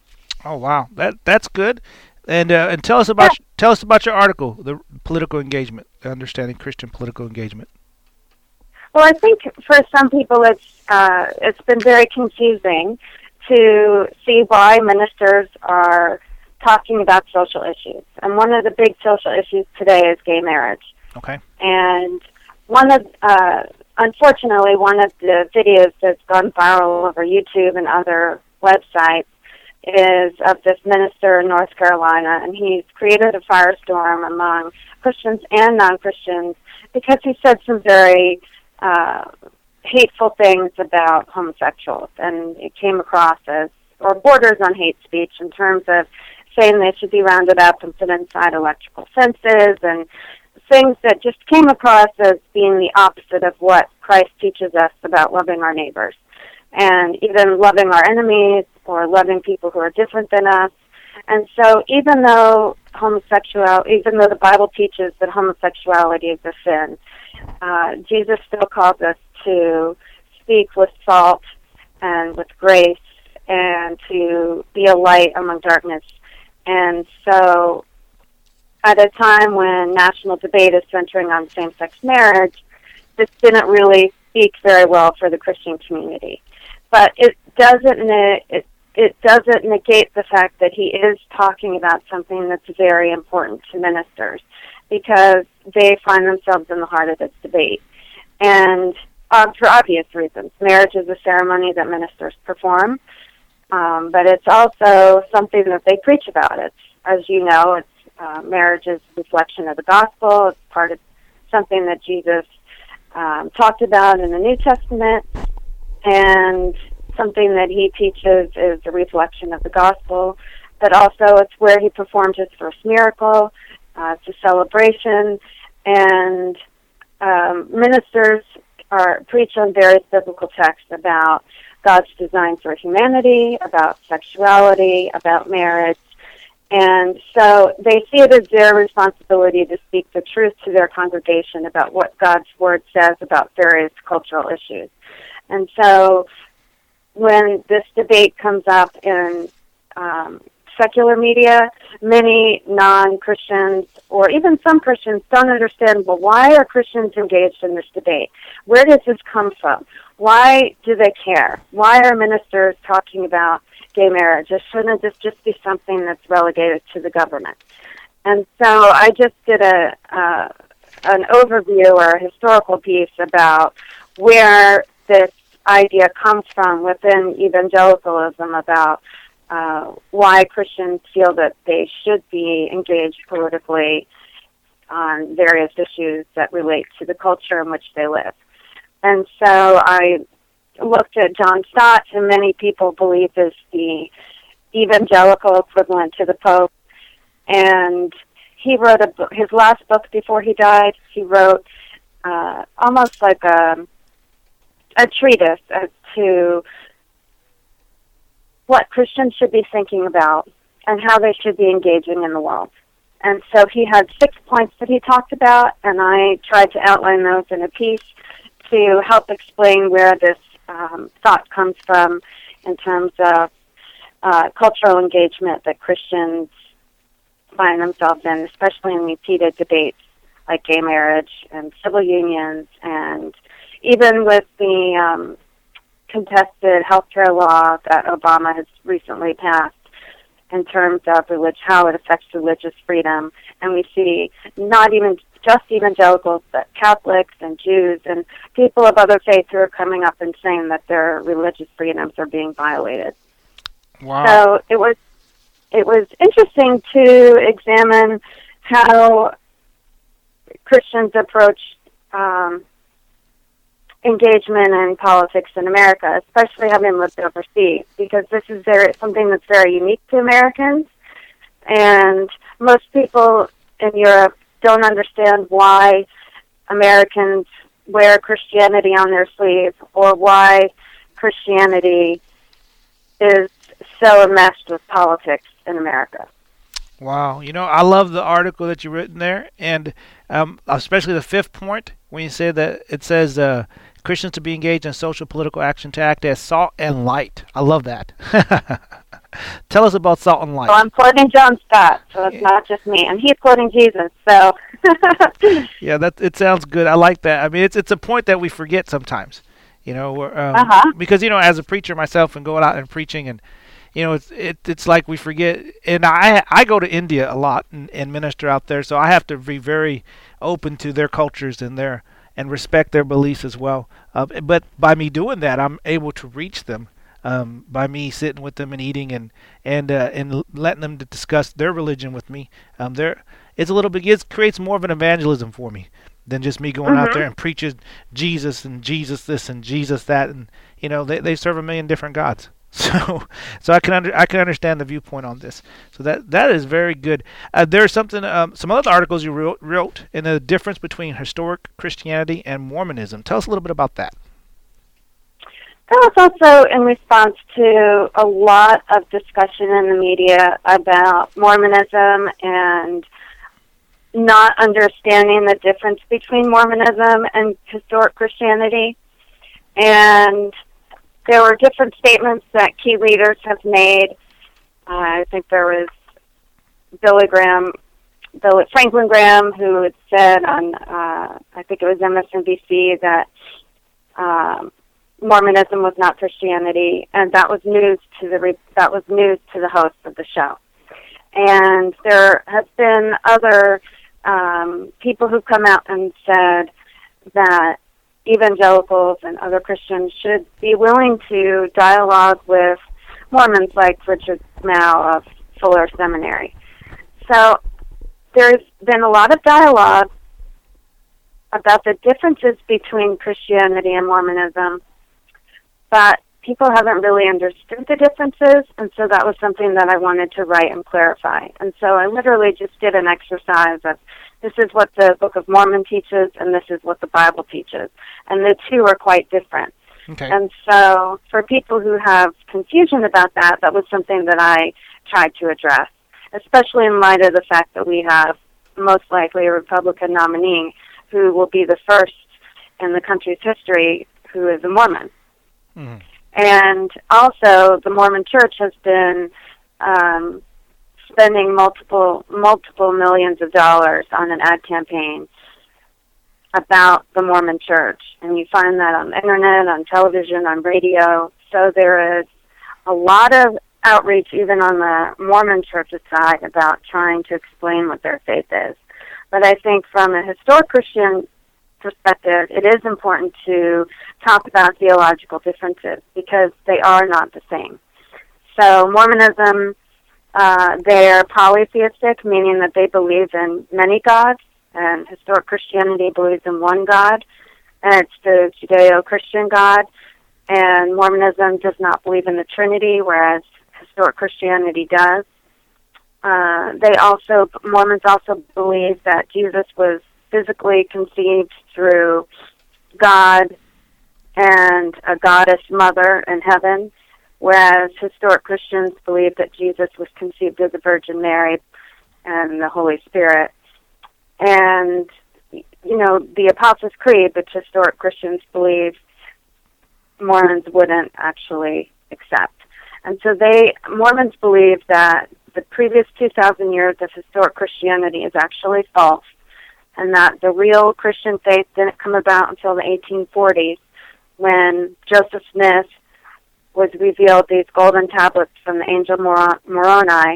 S1: Oh wow, that that's good. And uh, and tell us about yeah. tell us about your article, the political engagement, understanding Christian political engagement.
S11: Well, I think for some people it's uh, it's been very confusing to see why ministers are talking about social issues. And one of the big social issues today is gay marriage.
S1: Okay.
S11: And one of, uh, unfortunately, one of the videos that's gone viral over YouTube and other websites is of this minister in North Carolina, and he's created a firestorm among Christians and non-Christians because he said some very uh, hateful things about homosexuals, and it came across as, or borders on hate speech in terms of saying they should be rounded up and put inside electrical fences, and things that just came across as being the opposite of what Christ teaches us about loving our neighbors, and even loving our enemies or loving people who are different than us. And so even though homosexual, even though the Bible teaches that homosexuality is a sin, uh, Jesus still calls us to speak with salt and with grace and to be a light among darkness. And so at a time when national debate is centering on same-sex marriage, this didn't really speak very well for the Christian community. But it doesn't it, it doesn't negate the fact that he is talking about something that's very important to ministers, because they find themselves in the heart of this debate. And uh, for obvious reasons. Marriage is a ceremony that ministers perform, um, but it's also something that they preach about. It's, as you know, it's uh, marriage is a reflection of the gospel. It's part of something that Jesus um, talked about in the New Testament, and something that he teaches is a reflection of the gospel, but also it's where he performed his first miracle. Uh, it's a celebration, and um, ministers are preach on various biblical texts about God's design for humanity, about sexuality, about marriage, and so they see it as their responsibility to speak the truth to their congregation about what God's Word says about various cultural issues. And so when this debate comes up in um, secular media, many non-Christians, or even some Christians, don't understand, well, why are Christians engaged in this debate? Where does this come from? Why do they care? Why are ministers talking about gay marriage? Or shouldn't this just be something that's relegated to the government? And so I just did a uh, an overview or a historical piece about where this idea comes from within evangelicalism about uh, why Christians feel that they should be engaged politically on various issues that relate to the culture in which they live. And so I looked at John Stott, who many people believe is the evangelical equivalent to the Pope, and he wrote a book, his last book before he died. He wrote uh, almost like a a treatise as to what Christians should be thinking about and how they should be engaging in the world. And so he had six points that he talked about, and I tried to outline those in a piece to help explain where this um, thought comes from in terms of uh, cultural engagement that Christians find themselves in, especially in repeated debates like gay marriage and civil unions, and even with the um, contested health care law that Obama has recently passed in terms of relig- how it affects religious freedom. And we see not even just evangelicals, but Catholics and Jews and people of other faiths who are coming up and saying that their religious freedoms are being violated.
S1: Wow.
S11: So it was it was interesting to examine how Christians approach um, engagement in politics in America, especially having lived overseas, because this is very, something that's very unique to Americans, and most people in Europe don't understand why Americans wear Christianity on their sleeve, or why Christianity is so enmeshed with politics in America.
S1: Wow. You know, I love the article that you've written there, and um, especially the fifth point when you say that it says uh, Christians to be engaged in social political action to act as salt and light. I love that. Tell us about Salt and Light.
S11: Well, I'm quoting John Stott, so it's not just me, and he's quoting Jesus. So.
S1: Yeah, that it sounds good. I like that. I mean, it's it's a point that we forget sometimes, you know, um,
S11: uh-huh.
S1: because you know, as a preacher myself and going out and preaching, and you know, it's it, it's like we forget. And I I go to India a lot and, and minister out there, so I have to be very open to their cultures and their and respect their beliefs as well. Uh, but by me doing that, I'm able to reach them. Um, by me sitting with them and eating and and uh, and letting them to discuss their religion with me, um, there it's a little bit it creates more of an evangelism for me than just me going
S11: mm-hmm.
S1: out there and preaching Jesus and Jesus this and Jesus that, and you know they they serve a million different gods. So so I can under, I can understand the viewpoint on this. So that that is very good. Uh, there's something um, some other articles you wrote, wrote in the difference between historic Christianity and Mormonism. Tell us a little bit about that.
S11: That was also in response to a lot of discussion in the media about Mormonism and not understanding the difference between Mormonism and historic Christianity. And there were different statements that key leaders have made. Uh, I think there was Billy Graham, Billy, Franklin Graham, who had said on, uh, I think it was M S N B C, that um, Mormonism was not Christianity, and that was news to the re- that was news to the host of the show. And there have been other um, people who've come out and said that evangelicals and other Christians should be willing to dialogue with Mormons like Richard Mouw of Fuller Seminary. So there's been a lot of dialogue about the differences between Christianity and Mormonism, but people haven't really understood the differences, and so that was something that I wanted to write and clarify. And so I literally just did an exercise of, this is what the Book of Mormon teaches, and this is what the Bible teaches. And the two are quite different.
S1: Okay.
S11: And so for people who have confusion about that, that was something that I tried to address, especially in light of the fact that we have most likely a Republican nominee who will be the first in the country's history who is a Mormon.
S1: Mm-hmm.
S11: And also, the Mormon Church has been um, spending multiple multiple millions of dollars on an ad campaign about the Mormon Church. And you find that on the internet, on television, on radio. So there is a lot of outreach, even on the Mormon Church's side, about trying to explain what their faith is. But I think from a historic Christian perspective, it is important to talk about theological differences because they are not the same. So Mormonism, uh, they're polytheistic, meaning that they believe in many gods, and historic Christianity believes in one God, and it's the Judeo-Christian God, and Mormonism does not believe in the Trinity, whereas historic Christianity does. Uh, they also, Mormons also believe that Jesus was physically conceived through God and a goddess mother in heaven, whereas historic Christians believe that Jesus was conceived of the Virgin Mary and the Holy Spirit. And, you know, the Apostles' Creed, which historic Christians believe Mormons wouldn't actually accept. And so they, Mormons believe that the previous two thousand years of historic Christianity is actually false, and that the real Christian faith didn't come about until the eighteen forties, when Joseph Smith was revealed these golden tablets from the angel Mor- Moroni.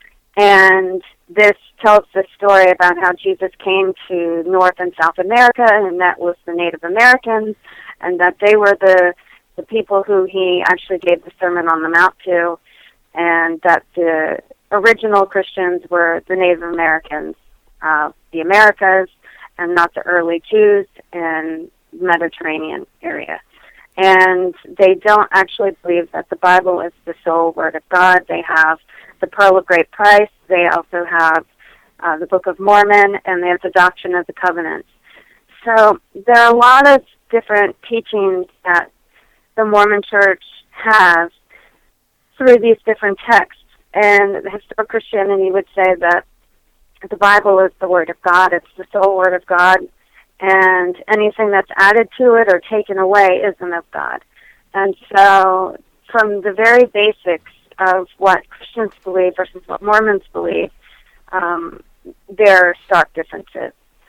S11: And this tells the story about how Jesus came to North and South America and met with the Native Americans, and that they were the, the people who he actually gave the Sermon on the Mount to, and that the original Christians were the Native Americans of the Americas and not the early Jews in the Mediterranean area. And they don't actually believe that the Bible is the sole Word of God. They have the Pearl of Great Price. They also have uh, the Book of Mormon, and they have the Doctrine of the Covenants. So there are a lot of different teachings that the Mormon Church has through these different texts. And historic Christianity would say that the Bible is the Word of God. It's the sole Word of God. And anything that's added to it or taken away isn't of God. And so from the very basics, of what Christians believe versus what Mormons believe, um, there are stark differences.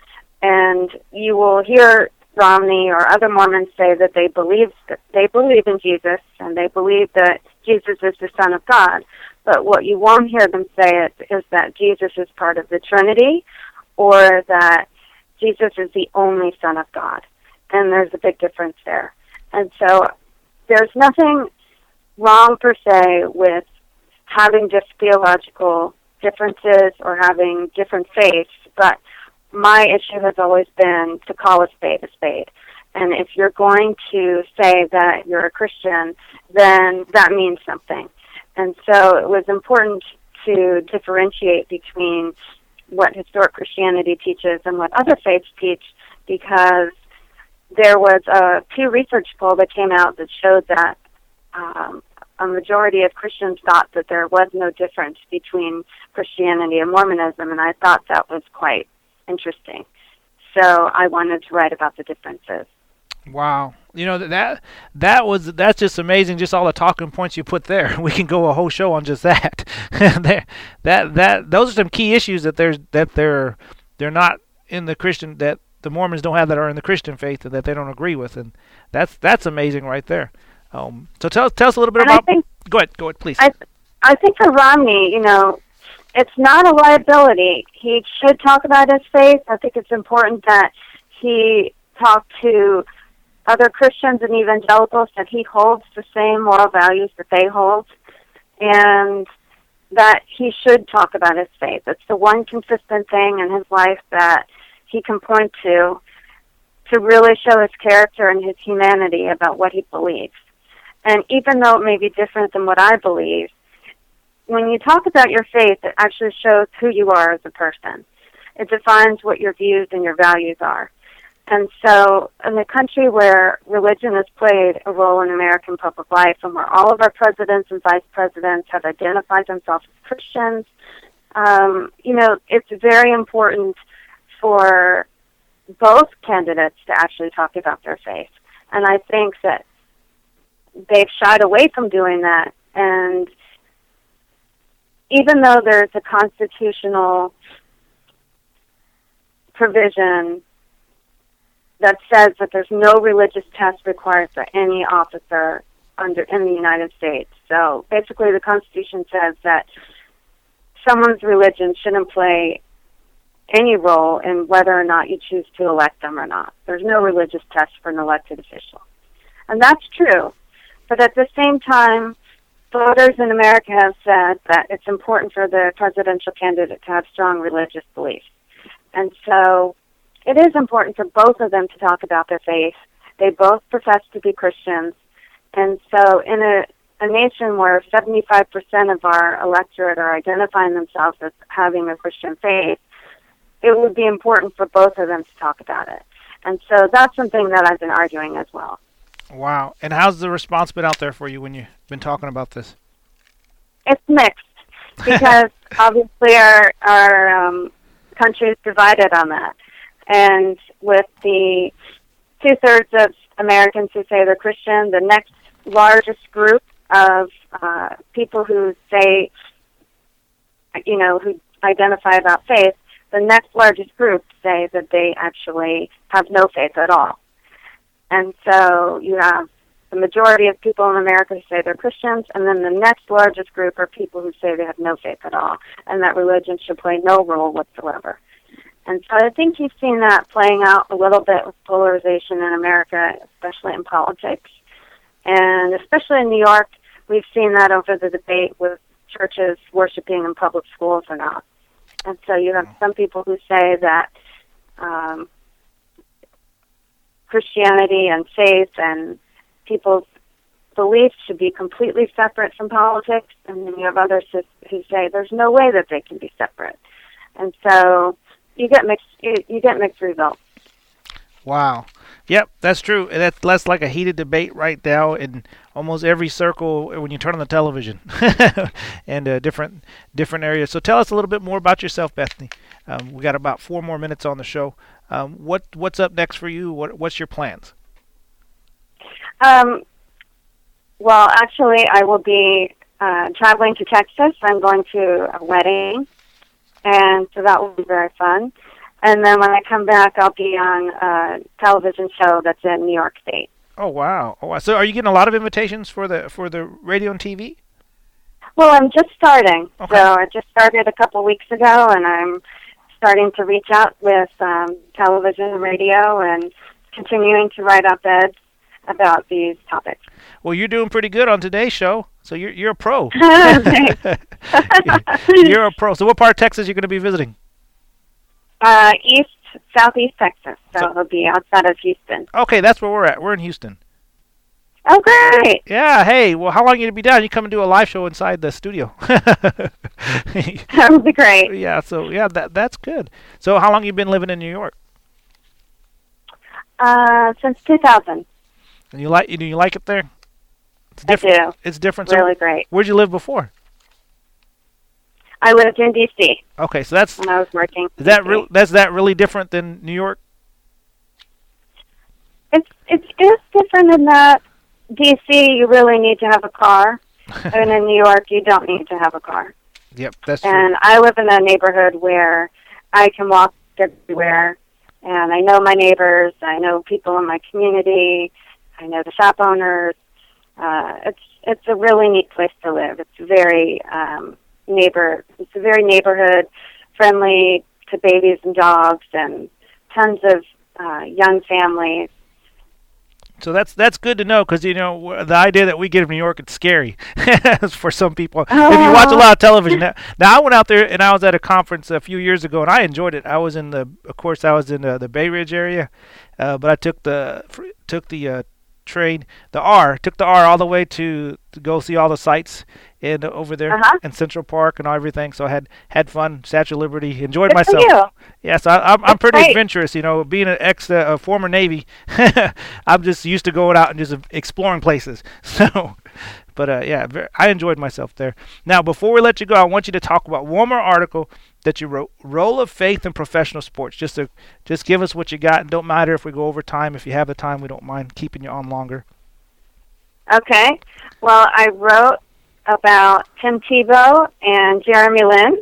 S11: And you will hear Romney or other Mormons say that they believe that they believe in Jesus and they believe that Jesus is the Son of God. But what you won't hear them say is, is that Jesus is part of the Trinity or that Jesus is the only Son of God. And there's a big difference there. And so there's nothing wrong per se with having just theological differences or having different faiths, but my issue has always been to call a spade a spade. And if you're going to say that you're a Christian, then that means something. And so it was important to differentiate between what historic Christianity teaches and what other faiths teach, because there was a Pew Research poll that came out that showed that um, a majority of Christians thought that there was no difference between Christianity and Mormonism, and I thought that was quite interesting. So I wanted to write about the differences.
S1: Wow. You know, that that was that's just amazing, just all the talking points you put there. We can go a whole show on just that. that that that those are some key issues that there's that they're they're not in the Christian, that the Mormons don't have, that are in the Christian faith, and that they don't agree with, and that's that's amazing right there. Um, so tell tell us a little bit
S11: and
S1: about.
S11: I think,
S1: go ahead, go ahead, please.
S11: I I think for Romney, you know, it's not a liability. He should talk about his faith. I think it's important that he talk to other Christians and evangelicals, that he holds the same moral values that they hold, and that he should talk about his faith. It's the one consistent thing in his life that he can point to to really show his character and his humanity about what he believes. And even though it may be different than what I believe, when you talk about your faith, it actually shows who you are as a person. It defines what your views and your values are. And so in a country where religion has played a role in American public life, and where all of our presidents and vice presidents have identified themselves as Christians, um, you know, it's very important for both candidates to actually talk about their faith. And I think that they've shied away from doing that. And even though there's a constitutional provision that says that there's no religious test required for any officer under in the United States. So basically the Constitution says that someone's religion shouldn't play any role in whether or not you choose to elect them or not. There's no religious test for an elected official. And that's true. But at the same time, voters in America have said that it's important for the presidential candidate to have strong religious beliefs. And so it is important for both of them to talk about their faith. They both profess to be Christians. And so in a, a nation where seventy-five percent of our electorate are identifying themselves as having a Christian faith, it would be important for both of them to talk about it. And so that's something that I've been arguing as well.
S1: Wow. And how's the response been out there for you when you've been talking about this?
S11: It's mixed, because obviously our, our um, country is divided on that. And with the two-thirds of Americans who say they're Christian, the next largest group of uh, people who say, you know, who identify about faith, the next largest group say that they actually have no faith at all. And so you have the majority of people in America who say they're Christians, and then the next largest group are people who say they have no faith at all, and that religion should play no role whatsoever. And so I think you've seen that playing out a little bit with polarization in America, especially in politics. And especially in New York, we've seen that over the debate with churches worshiping in public schools or not. And so you have some people who say that um, Christianity and faith and people's beliefs should be completely separate from politics, and then you have others who, who say there's no way that they can be separate. And so you get mixed you, you get mixed results.
S1: Wow. Yep, that's true. That's less like a heated debate right now in almost every circle when you turn on the television and uh, different different areas. So tell us a little bit more about yourself, Bethany. Um, we got about four more minutes on the show. Um, what what's up next for you? What what's your plans?
S11: Um, well, actually, I will be uh, traveling to Texas. I'm going to a wedding, and so that will be very fun. And then when I come back, I'll be on a television show that's in New York State.
S1: Oh wow! Oh, wow. So are you getting a lot of invitations for the for the radio and T V?
S11: Well, I'm just starting.
S1: Okay.
S11: So I just started a couple weeks ago, and I'm starting to reach out with um, television and radio and continuing to write op-eds about these topics.
S1: Well, you're doing pretty good on today's show, so you're you're a pro. You're a pro. So what part of Texas are you going to be visiting?
S11: Uh, east, southeast Texas, so, so it'll be outside of Houston.
S1: Okay, that's where we're at. We're in Houston.
S11: Oh, great.
S1: Yeah, hey, well, how long are you going to be down? You come and do a live show inside the studio.
S11: That would be great.
S1: Yeah, so, yeah, that that's good. So how long have you been living in New York?
S11: Uh, since two thousand.
S1: And you like, do you like it there? It's
S11: different. I do.
S1: It's different.
S11: Really
S1: so
S11: great.
S1: Where'd you live before?
S11: I lived in D C
S1: Okay, so that's
S11: when I was working.
S1: Is that real? That's that really different than New York?
S11: It's it's it's different in that D C you really need to have a car, and in New York you don't need to have a car.
S1: Yep, that's true.
S11: And I live in a neighborhood where I can walk everywhere, and I know my neighbors. I know people in my community. I know the shop owners. Uh, it's it's a really neat place to live. It's very um, neighbor. It's a very neighborhood friendly to babies and dogs, and tons of uh, young families.
S1: So that's that's good to know, because you know the idea that we get in New York, it's scary for some people.
S11: Oh.
S1: If you watch a lot of television, now, now I went out there and I was at a conference a few years ago and I enjoyed it. I was in the, of course, I was in the, the Bay Ridge area, uh, but I took the took the uh, train, the R, took the R all the way to, to go see all the sights in uh, over there
S11: uh-huh.
S1: in Central Park and everything. So I had had fun, Statue of Liberty, enjoyed
S11: Good
S1: myself.
S11: For you.
S1: Yes, I, I'm I'm pretty
S11: great.
S1: adventurous. You know, being an ex uh, a former Navy, I'm just used to going out and just exploring places. So, but uh, yeah, very, I enjoyed myself there. Now, before we let you go, I want you to talk about one more article that you wrote, Role of Faith in Professional Sports. Just to just give us what you got, and don't matter if we go over time. If you have the time, we don't mind keeping you on longer.
S11: Okay. Well, I wrote about Tim Tebow and Jeremy Lin,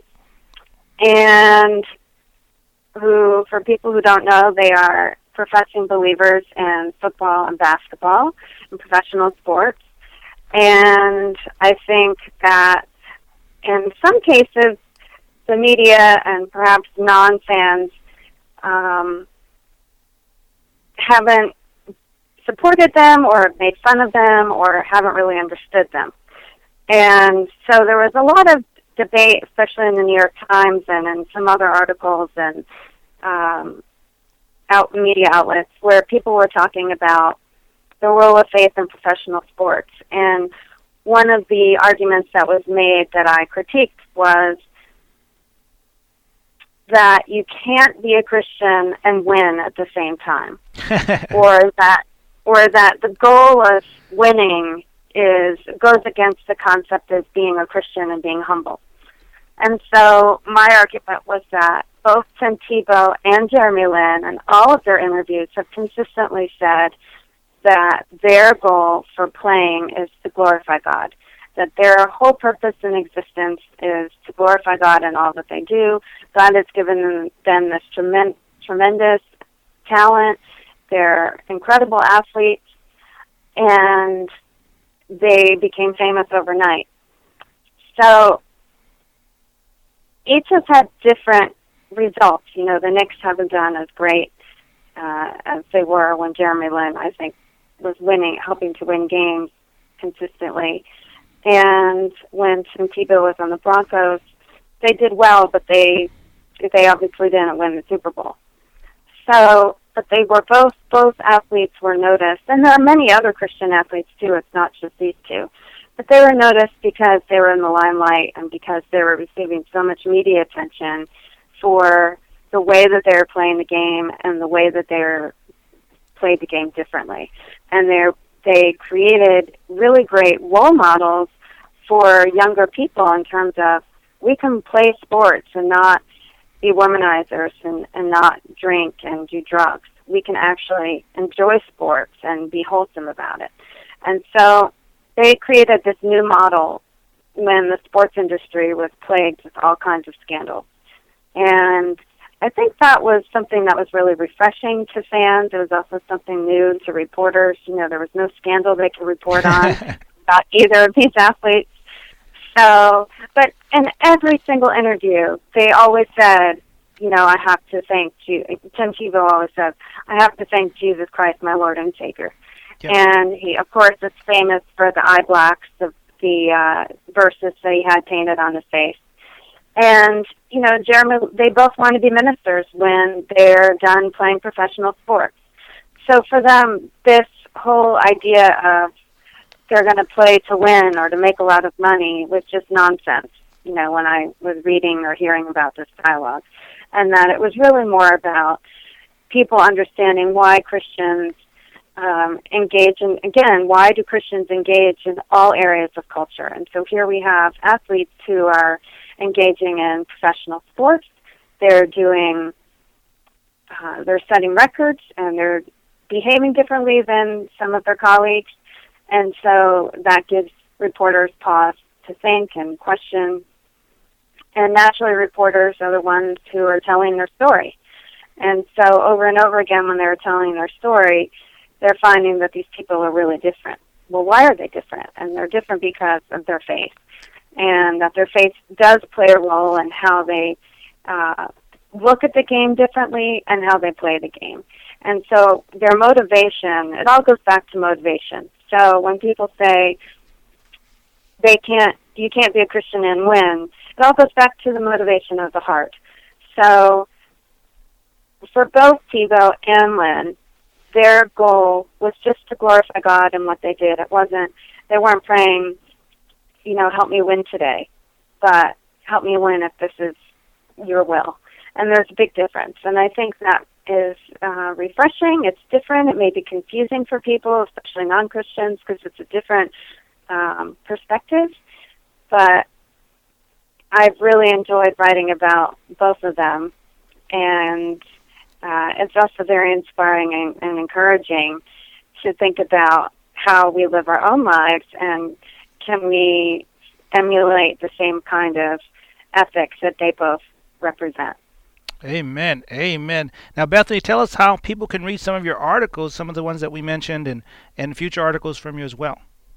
S11: and who, for people who don't know, they are professing believers in football and basketball and professional sports. And I think that in some cases, the media and perhaps non-fans um, haven't supported them or made fun of them or haven't really understood them. And so there was a lot of debate, especially in the New York Times and in some other articles and um, out media outlets, where people were talking about the role of faith in professional sports. And one of the arguments that was made that I critiqued was that you can't be a Christian and win at the same time, or that or that the goal of winning is goes against the concept of being a Christian and being humble. And so my argument was that both Tim Tebow and Jeremy Lin and all of their interviews have consistently said that their goal for playing is to glorify God, that their whole purpose in existence is to glorify God in all that they do. God has given them, them this tremen- tremendous talent. They're incredible athletes, and they became famous overnight. So each has had different results. You know, the Knicks haven't done as great uh, as they were when Jeremy Lin, I think, was winning, helping to win games consistently. And when Tim Tebow was on the Broncos, they did well, but they they obviously didn't win the Super Bowl. So, but they were both, both athletes were noticed, and there are many other Christian athletes too, it's not just these two. But they were noticed because they were in the limelight and because they were receiving so much media attention for the way that they were playing the game and the way that they were played the game differently. And they they created really great role models for younger people in terms of we can play sports and not be womanizers and, and not drink and do drugs. We can actually enjoy sports and be wholesome about it. And so they created this new model when the sports industry was plagued with all kinds of scandals. And I think that was something that was really refreshing to fans. It was also something new to reporters. You know, there was no scandal they could report on about either of these athletes. So, but in every single interview, they always said, you know, I have to thank you. Tim Tebow always says, I have to thank Jesus Christ, my Lord and Savior. Yep. And he, of course, is famous for the eye blacks, the, the uh, verses that he had painted on his face. And, you know, Jeremy, they both want to be ministers when they're done playing professional sports. So for them, this whole idea of they're going to play to win or to make a lot of money was just nonsense, you know, when I was reading or hearing about this dialogue. And that it was really more about people understanding why Christians um, engage in, again, why do Christians engage in all areas of culture? And so here we have athletes who are engaging in professional sports. They're doing, uh, they're setting records, and they're behaving differently than some of their colleagues. And so that gives reporters pause to think and question. And naturally, reporters are the ones who are telling their story. And so over and over again, when they're telling their story, they're finding that these people are really different. Well, why are they different? And they're different because of their faith, and that their faith does play a role in how they uh, look at the game differently and how they play the game. And so their motivation, it all goes back to motivation. So when people say they can't, you can't be a Christian and win, it all goes back to the motivation of the heart. So for both Tebow and Lynn, their goal was just to glorify God in what they did. It wasn't, they weren't praying, you know, help me win today, but help me win if this is your will. And there's a big difference. And I think that is uh, refreshing. It's different. It may be confusing for people, especially non-Christians, because it's a different um, perspective. But I've really enjoyed writing about both of them. And uh, it's also very inspiring and, and encouraging to think about how we live our own lives, and can we emulate the same kind of ethics that they both represent.
S1: Amen. Amen. Now, Bethany, tell us how people can read some of your articles, some of the ones that we mentioned, and, and future articles from you as well.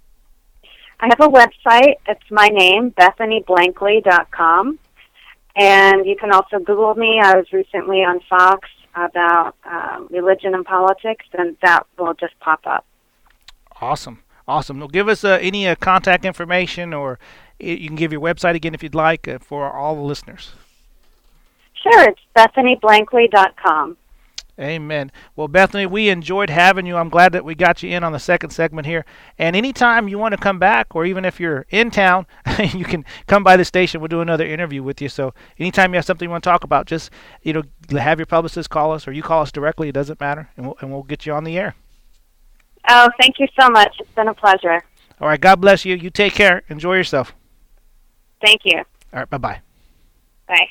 S11: I have a website. It's my name, bethany blankley dot com. And you can also Google me. I was recently on Fox about um, religion and politics, and that will just pop up.
S1: Awesome. Awesome. Well, give us uh, any uh, contact information, or you can give your website again if you'd like uh, for all the listeners.
S11: Sure, it's bethany blankley dot com.
S1: Amen. Well, Bethany, we enjoyed having you. I'm glad that we got you in on the second segment here. And anytime you want to come back, or even if you're in town, you can come by the station. We'll do another interview with you. So anytime you have something you want to talk about, just, you know, have your publicist call us, or you call us directly. It doesn't matter, and we'll, and we'll get you on the air.
S11: Oh, thank you so much. It's been a pleasure.
S1: All right. God bless you. You take care. Enjoy yourself.
S11: Thank you.
S1: All right. Bye-bye.
S11: Bye.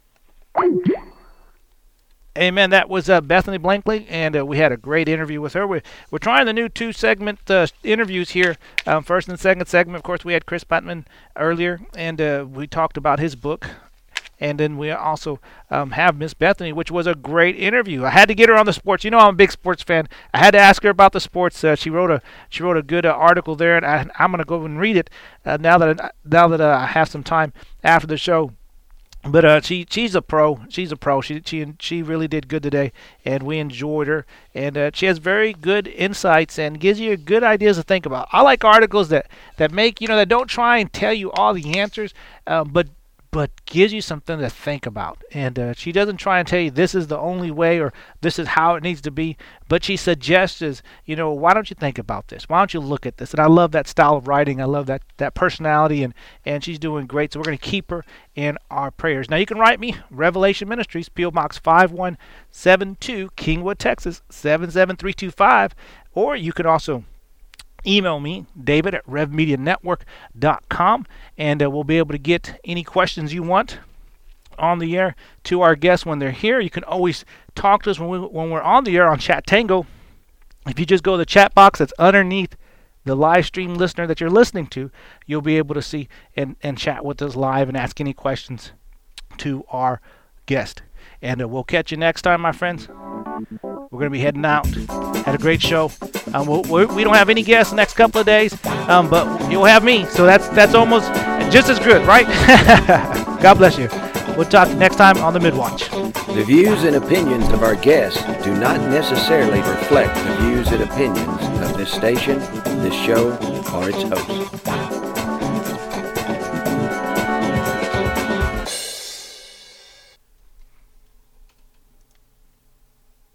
S1: Amen. That was uh, Bethany Blankley, and uh, we had a great interview with her. We're, we're trying the new two-segment uh, interviews here, um, first and second segment. Of course, we had Chris Putman earlier, and uh, we talked about his book. And then we also um, have Miss Bethany, which was a great interview. I had to get her on the sports. You know, I'm a big sports fan. I had to ask her about the sports. Uh, she wrote a she wrote a good uh, article there, and I, I'm going to go and read it uh, now that I, now that uh, I have some time after the show. But uh, she she's a pro. She's a pro. She she she really did good today, and we enjoyed her. And uh, she has very good insights and gives you good ideas to think about. I like articles that, that make, you know, that don't try and tell you all the answers, uh, but but gives you something to think about. And uh, she doesn't try and tell you this is the only way or this is how it needs to be, but she suggests, you know, why don't you think about this? Why don't you look at this? And I love that style of writing. I love that, that personality, and, and she's doing great. So we're going to keep her in our prayers. Now you can write me, Revelation Ministries, P O Box five one seven two, Kingwood, Texas, seven seven three two five, or you can also email me, David at rev media network dot com, and uh, we'll be able to get any questions you want on the air to our guests when they're here. You can always talk to us when, we, when we're on the air on Chat Tango. If you just go to the chat box that's underneath the live stream listener that you're listening to, you'll be able to see and, and chat with us live and ask any questions to our guest. And uh, we'll catch you next time, my friends. We're going to be heading out. Had a great show. Um, we'll, we're, we don't have any guests the next couple of days, um, but you'll have me, so that's that's almost just as good, right? God bless you. We'll talk next time on the Midwatch.
S12: The views and opinions of our guests do not necessarily reflect the views and opinions of this station, this show, or its host.